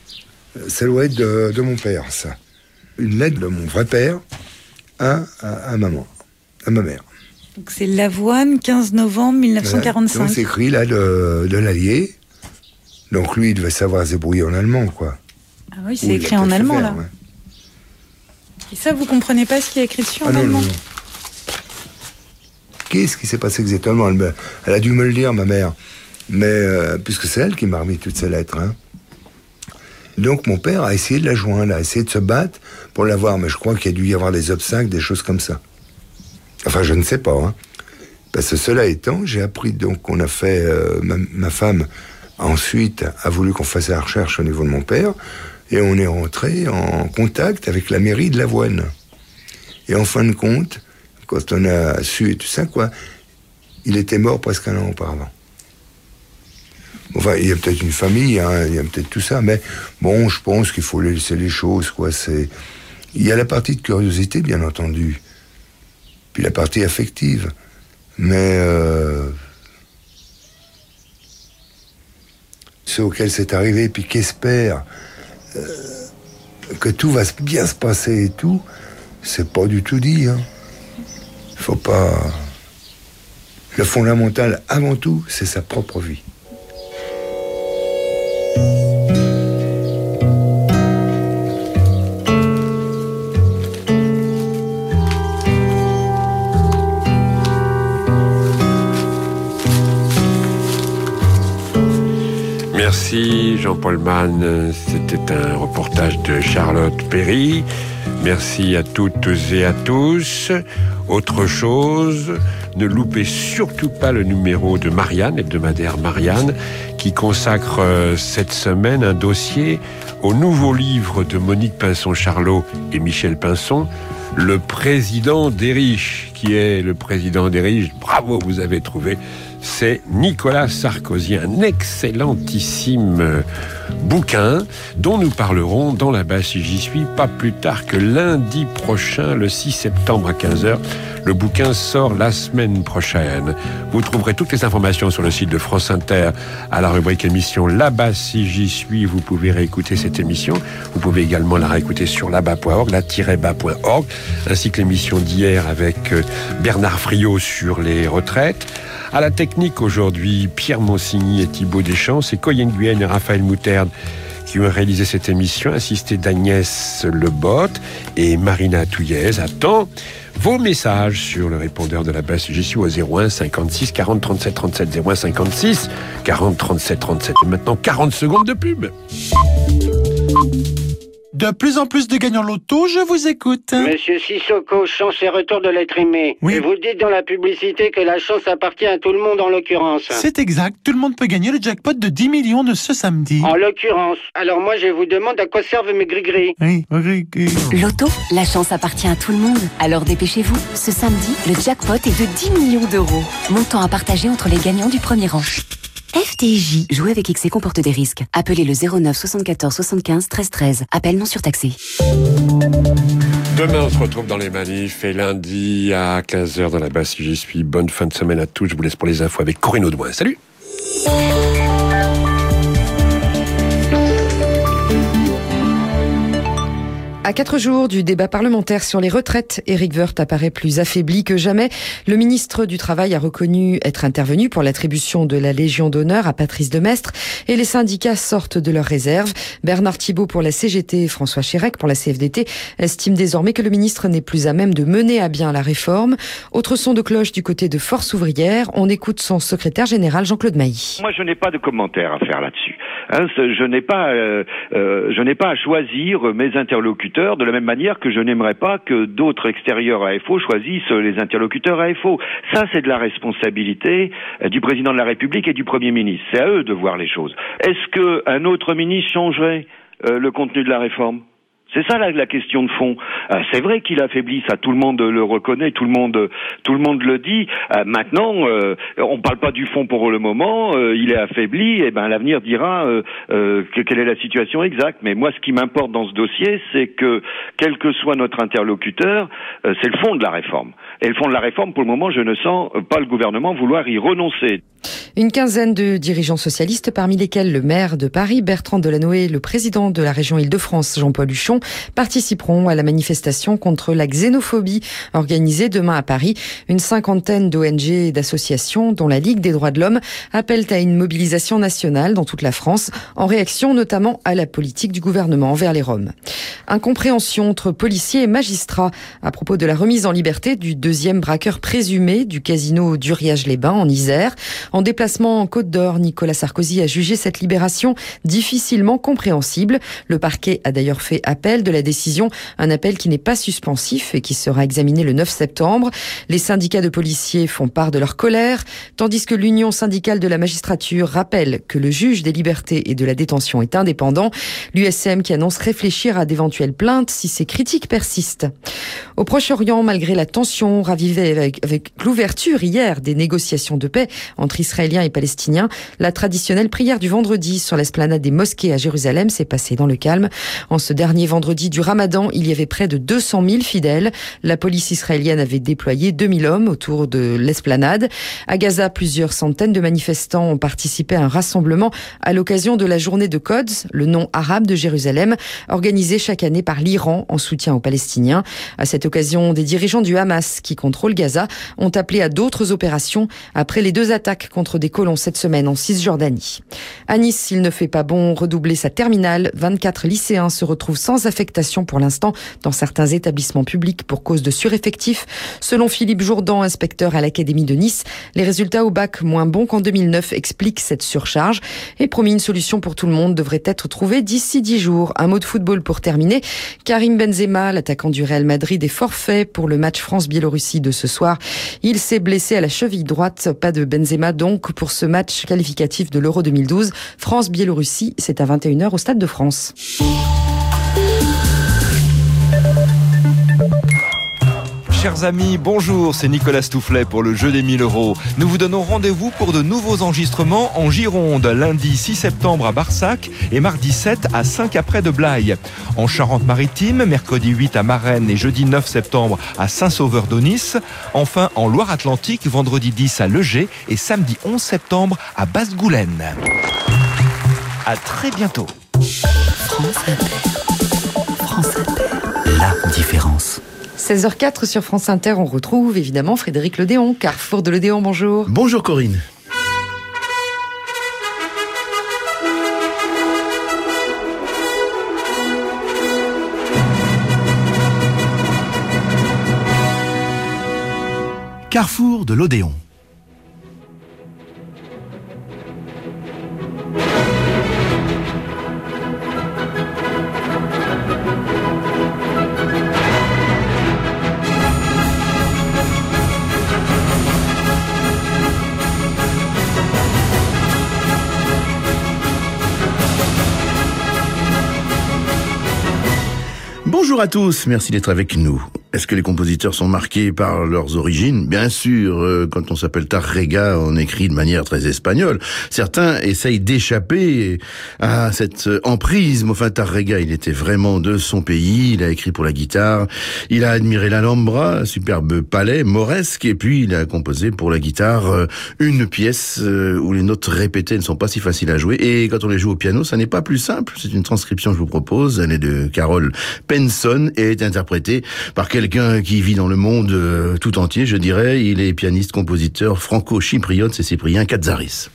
N: de mon père, ça. Une lettre de mon vrai père à ma mère.
O: Donc c'est l'avoine, 15 novembre 1945.
N: Donc c'est écrit là de l'Allier. Donc lui, il devait savoir se débrouiller en allemand, quoi.
O: Ah oui, c'est écrit en allemand, là. Ouais. Et ça, vous comprenez pas ce qui est écrit dessus en allemand? Non.
N: Qu'est-ce qui s'est passé exactement? Elle a dû me le dire, ma mère. Mais puisque c'est elle qui m'a remis toutes ces lettres. Hein. Donc mon père a essayé de la joindre, a essayé de se battre pour l'avoir. Mais je crois qu'il y a dû y avoir des obstacles, des choses comme ça. Enfin, je ne sais pas. Hein. Parce que cela étant, j'ai appris donc qu'on a fait... ma femme, ensuite, a voulu qu'on fasse la recherche au niveau de mon père. Et on est rentré en contact avec la mairie de Lavoine. Et en fin de compte, quand on a su et tout ça, quoi, il était mort presque 1 an auparavant. Enfin, il y a peut-être une famille, hein, il y a peut-être tout ça, mais bon, je pense qu'il faut laisser les choses, quoi. Il y a la partie de curiosité, bien entendu, puis la partie affective, mais ceux auxquels c'est arrivé, puis qu'espèrent que tout va bien se passer et tout, c'est pas du tout dit, hein. faut pas... Le fondamental, avant tout, c'est sa propre vie.
J: Merci Jean-Paul Mann, c'était un reportage de Charlotte Perry. Merci à toutes et à tous. Autre chose, ne loupez surtout pas le numéro de Marianne, hebdomadaire Marianne, qui consacre cette semaine un dossier au nouveau livre de Monique Pinson-Charlot et Michel Pinson, Le président des riches. Qui est le président des riches? Bravo, vous avez trouvé. C'est Nicolas Sarkozy, un excellentissime bouquin dont nous parlerons dans la base si j'y suis pas plus tard que lundi prochain, le 6 septembre à 15h. Le bouquin sort la semaine prochaine. Vous trouverez toutes les informations sur le site de France Inter à la rubrique émission là-bas si j'y suis. Vous pouvez réécouter cette émission. Vous pouvez également la réécouter sur là-bas.org, la-bas.org, ainsi que l'émission d'hier avec Bernard Friot sur les retraites. À la technique aujourd'hui, Pierre Monsigny et Thibaut Deschamps, c'est Coyenne Guyenne et Raphaël Mouterne qui ont réalisé cette émission, assisté d'Agnès Lebotte et Marina Touillez. Attends vos messages sur le répondeur de la base. J'y suis au 01 56 40 37 37, 01 56 40 37 37. Et maintenant 40 secondes de pub.
R: De plus en plus de gagnants loto, je vous écoute.
S: Monsieur Sissoko, chance et retour de l'être aimé.
R: Oui.
S: Et vous dites dans la publicité que la chance appartient à tout le monde en l'occurrence.
R: C'est exact, tout le monde peut gagner le jackpot de 10 millions de ce samedi.
S: En l'occurrence. Alors moi je vous demande à quoi servent mes gris-gris.
R: Oui, gris-gris.
A: Loto, la chance appartient à tout le monde. Alors dépêchez-vous. Ce samedi, le jackpot est de 10 millions d'euros. Montant à partager entre les gagnants du premier rang. FDJ. Jouer avec excès comporte des risques. Appelez le 09 74 75 13 13. Appel non surtaxé.
J: Demain, on se retrouve dans les manifs et lundi à 15h dans la base si j'y suis. Bonne fin de semaine à tous. Je vous laisse pour les infos avec Corinne Audouin. Salut!
C: À 4 jours du débat parlementaire sur les retraites, Éric Woerth apparaît plus affaibli que jamais. Le ministre du Travail a reconnu être intervenu pour l'attribution de la Légion d'honneur à Patrice Demestre et les syndicats sortent de leurs réserves. Bernard Thibault pour la CGT et François Chérec pour la CFDT estiment désormais que le ministre n'est plus à même de mener à bien la réforme. Autre son de cloche du côté de Force ouvrière, on écoute son secrétaire général Jean-Claude Mailly.
T: Moi, je n'ai pas de commentaires à faire là-dessus. Je n'ai pas à choisir mes interlocuteurs de la même manière que je n'aimerais pas que d'autres extérieurs à AFO choisissent les interlocuteurs à AFO. Ça, c'est de la responsabilité du président de la République et du Premier ministre. C'est à eux de voir les choses. Est-ce qu'un autre ministre changerait le contenu de la réforme ? C'est ça la question de fond. C'est vrai qu'il affaiblit, ça tout le monde le reconnaît, tout le monde le dit. Maintenant, on parle pas du fond pour le moment. Il est affaibli. Et ben l'avenir dira quelle est la situation exacte. Mais moi, ce qui m'importe dans ce dossier, c'est que quel que soit notre interlocuteur, c'est le fond de la réforme. Et le fond de la réforme, pour le moment, je ne sens pas le gouvernement vouloir y renoncer.
C: Une quinzaine de dirigeants socialistes, parmi lesquels le maire de Paris, Bertrand Delanoë, le président de la région Île-de-France, Jean-Paul Huchon, participeront à la manifestation contre la xénophobie organisée demain à Paris. Une cinquantaine d'ONG et d'associations, dont la Ligue des droits de l'homme, appellent à une mobilisation nationale dans toute la France, en réaction notamment à la politique du gouvernement envers les Roms. Incompréhension entre policiers et magistrats à propos de la remise en liberté du deuxième braqueur présumé du casino d'Uriage-les-Bains en Isère. En déplacement en Côte d'Or, Nicolas Sarkozy a jugé cette libération difficilement compréhensible. Le parquet a d'ailleurs fait appel de la décision, un appel qui n'est pas suspensif et qui sera examiné le 9 septembre. Les syndicats de policiers font part de leur colère, tandis que l'Union syndicale de la magistrature rappelle que le juge des libertés et de la détention est indépendant. L'USM qui annonce réfléchir à d'éventuelles plaintes si ces critiques persistent. Au Proche-Orient, malgré la tension ravivée avec l'ouverture hier des négociations de paix entre Israël israéliens et palestiniens. La traditionnelle prière du vendredi sur l'esplanade des mosquées à Jérusalem s'est passée dans le calme. En ce dernier vendredi du Ramadan, il y avait près de 200 000 fidèles. La police israélienne avait déployé 2000 hommes autour de l'esplanade. À Gaza, plusieurs centaines de manifestants ont participé à un rassemblement à l'occasion de la journée de Quds, le nom arabe de Jérusalem, organisée chaque année par l'Iran en soutien aux Palestiniens. À cette occasion, des dirigeants du Hamas qui contrôlent Gaza ont appelé à d'autres opérations après les 2 attaques contre des colons cette semaine en Cisjordanie. À Nice, il ne fait pas bon redoubler sa terminale. 24 lycéens se retrouvent sans affectation pour l'instant dans certains établissements publics pour cause de sureffectifs. Selon Philippe Jourdan, inspecteur à l'Académie de Nice, les résultats au bac moins bons qu'en 2009 expliquent cette surcharge. Et promis, une solution pour tout le monde devrait être trouvée d'ici 10 jours. Un mot de football pour terminer. Karim Benzema, l'attaquant du Real Madrid, est forfait pour le match France-Biélorussie de ce soir. Il s'est blessé à la cheville droite. Pas de Benzema donc pour ce match qualificatif de l'Euro 2012. France-Biélorussie, c'est à 21h au Stade de France.
U: Chers amis, bonjour, c'est Nicolas Stoufflet pour le jeu des 1000 €. Nous vous donnons rendez-vous pour de nouveaux enregistrements en Gironde, lundi 6 septembre à Barsac et mardi 7 à Saint-Caprais-de-Blaye. En Charente-Maritime, mercredi 8 à Marennes et jeudi 9 septembre à Saint-Sauveur-d'Aunis. Enfin, en Loire-Atlantique, vendredi 10 à Legé et samedi 11 septembre à Basse-Goulaine. À très bientôt.
A: France Inter. France Inter. La différence.
C: 16h04 sur France Inter, on retrouve évidemment Frédéric Lodéon, Carrefour de Lodéon, bonjour.
V: Bonjour Corinne. Carrefour de l'Odéon. Bonjour à tous, merci d'être avec nous. Est-ce que les compositeurs sont marqués par leurs origines ? Bien sûr, quand on s'appelle Tárrega, on écrit de manière très espagnole. Certains essayent d'échapper à cette emprise. Enfin, Tárrega, il était vraiment de son pays. Il a écrit pour la guitare. Il a admiré l'Alhambra, superbe palais mauresque. Et puis, il a composé pour la guitare une pièce où les notes répétées ne sont pas si faciles à jouer. Et quand on les joue au piano, ça n'est pas plus simple. C'est une transcription que je vous propose. Elle est de Carol Penson et est interprétée par quelqu'un qui vit dans le monde tout entier, je dirais. Il est pianiste, compositeur franco-chypriote, c'est Cyprien Katsaris.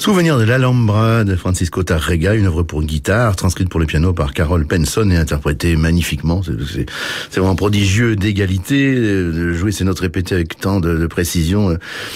V: Souvenir de l'Alhambra de Francisco Tárrega, une œuvre pour guitare, transcrite pour le piano par Carole Penson et interprétée magnifiquement. C'est vraiment prodigieux d'égalité, de jouer ces notes répétées avec tant de précision.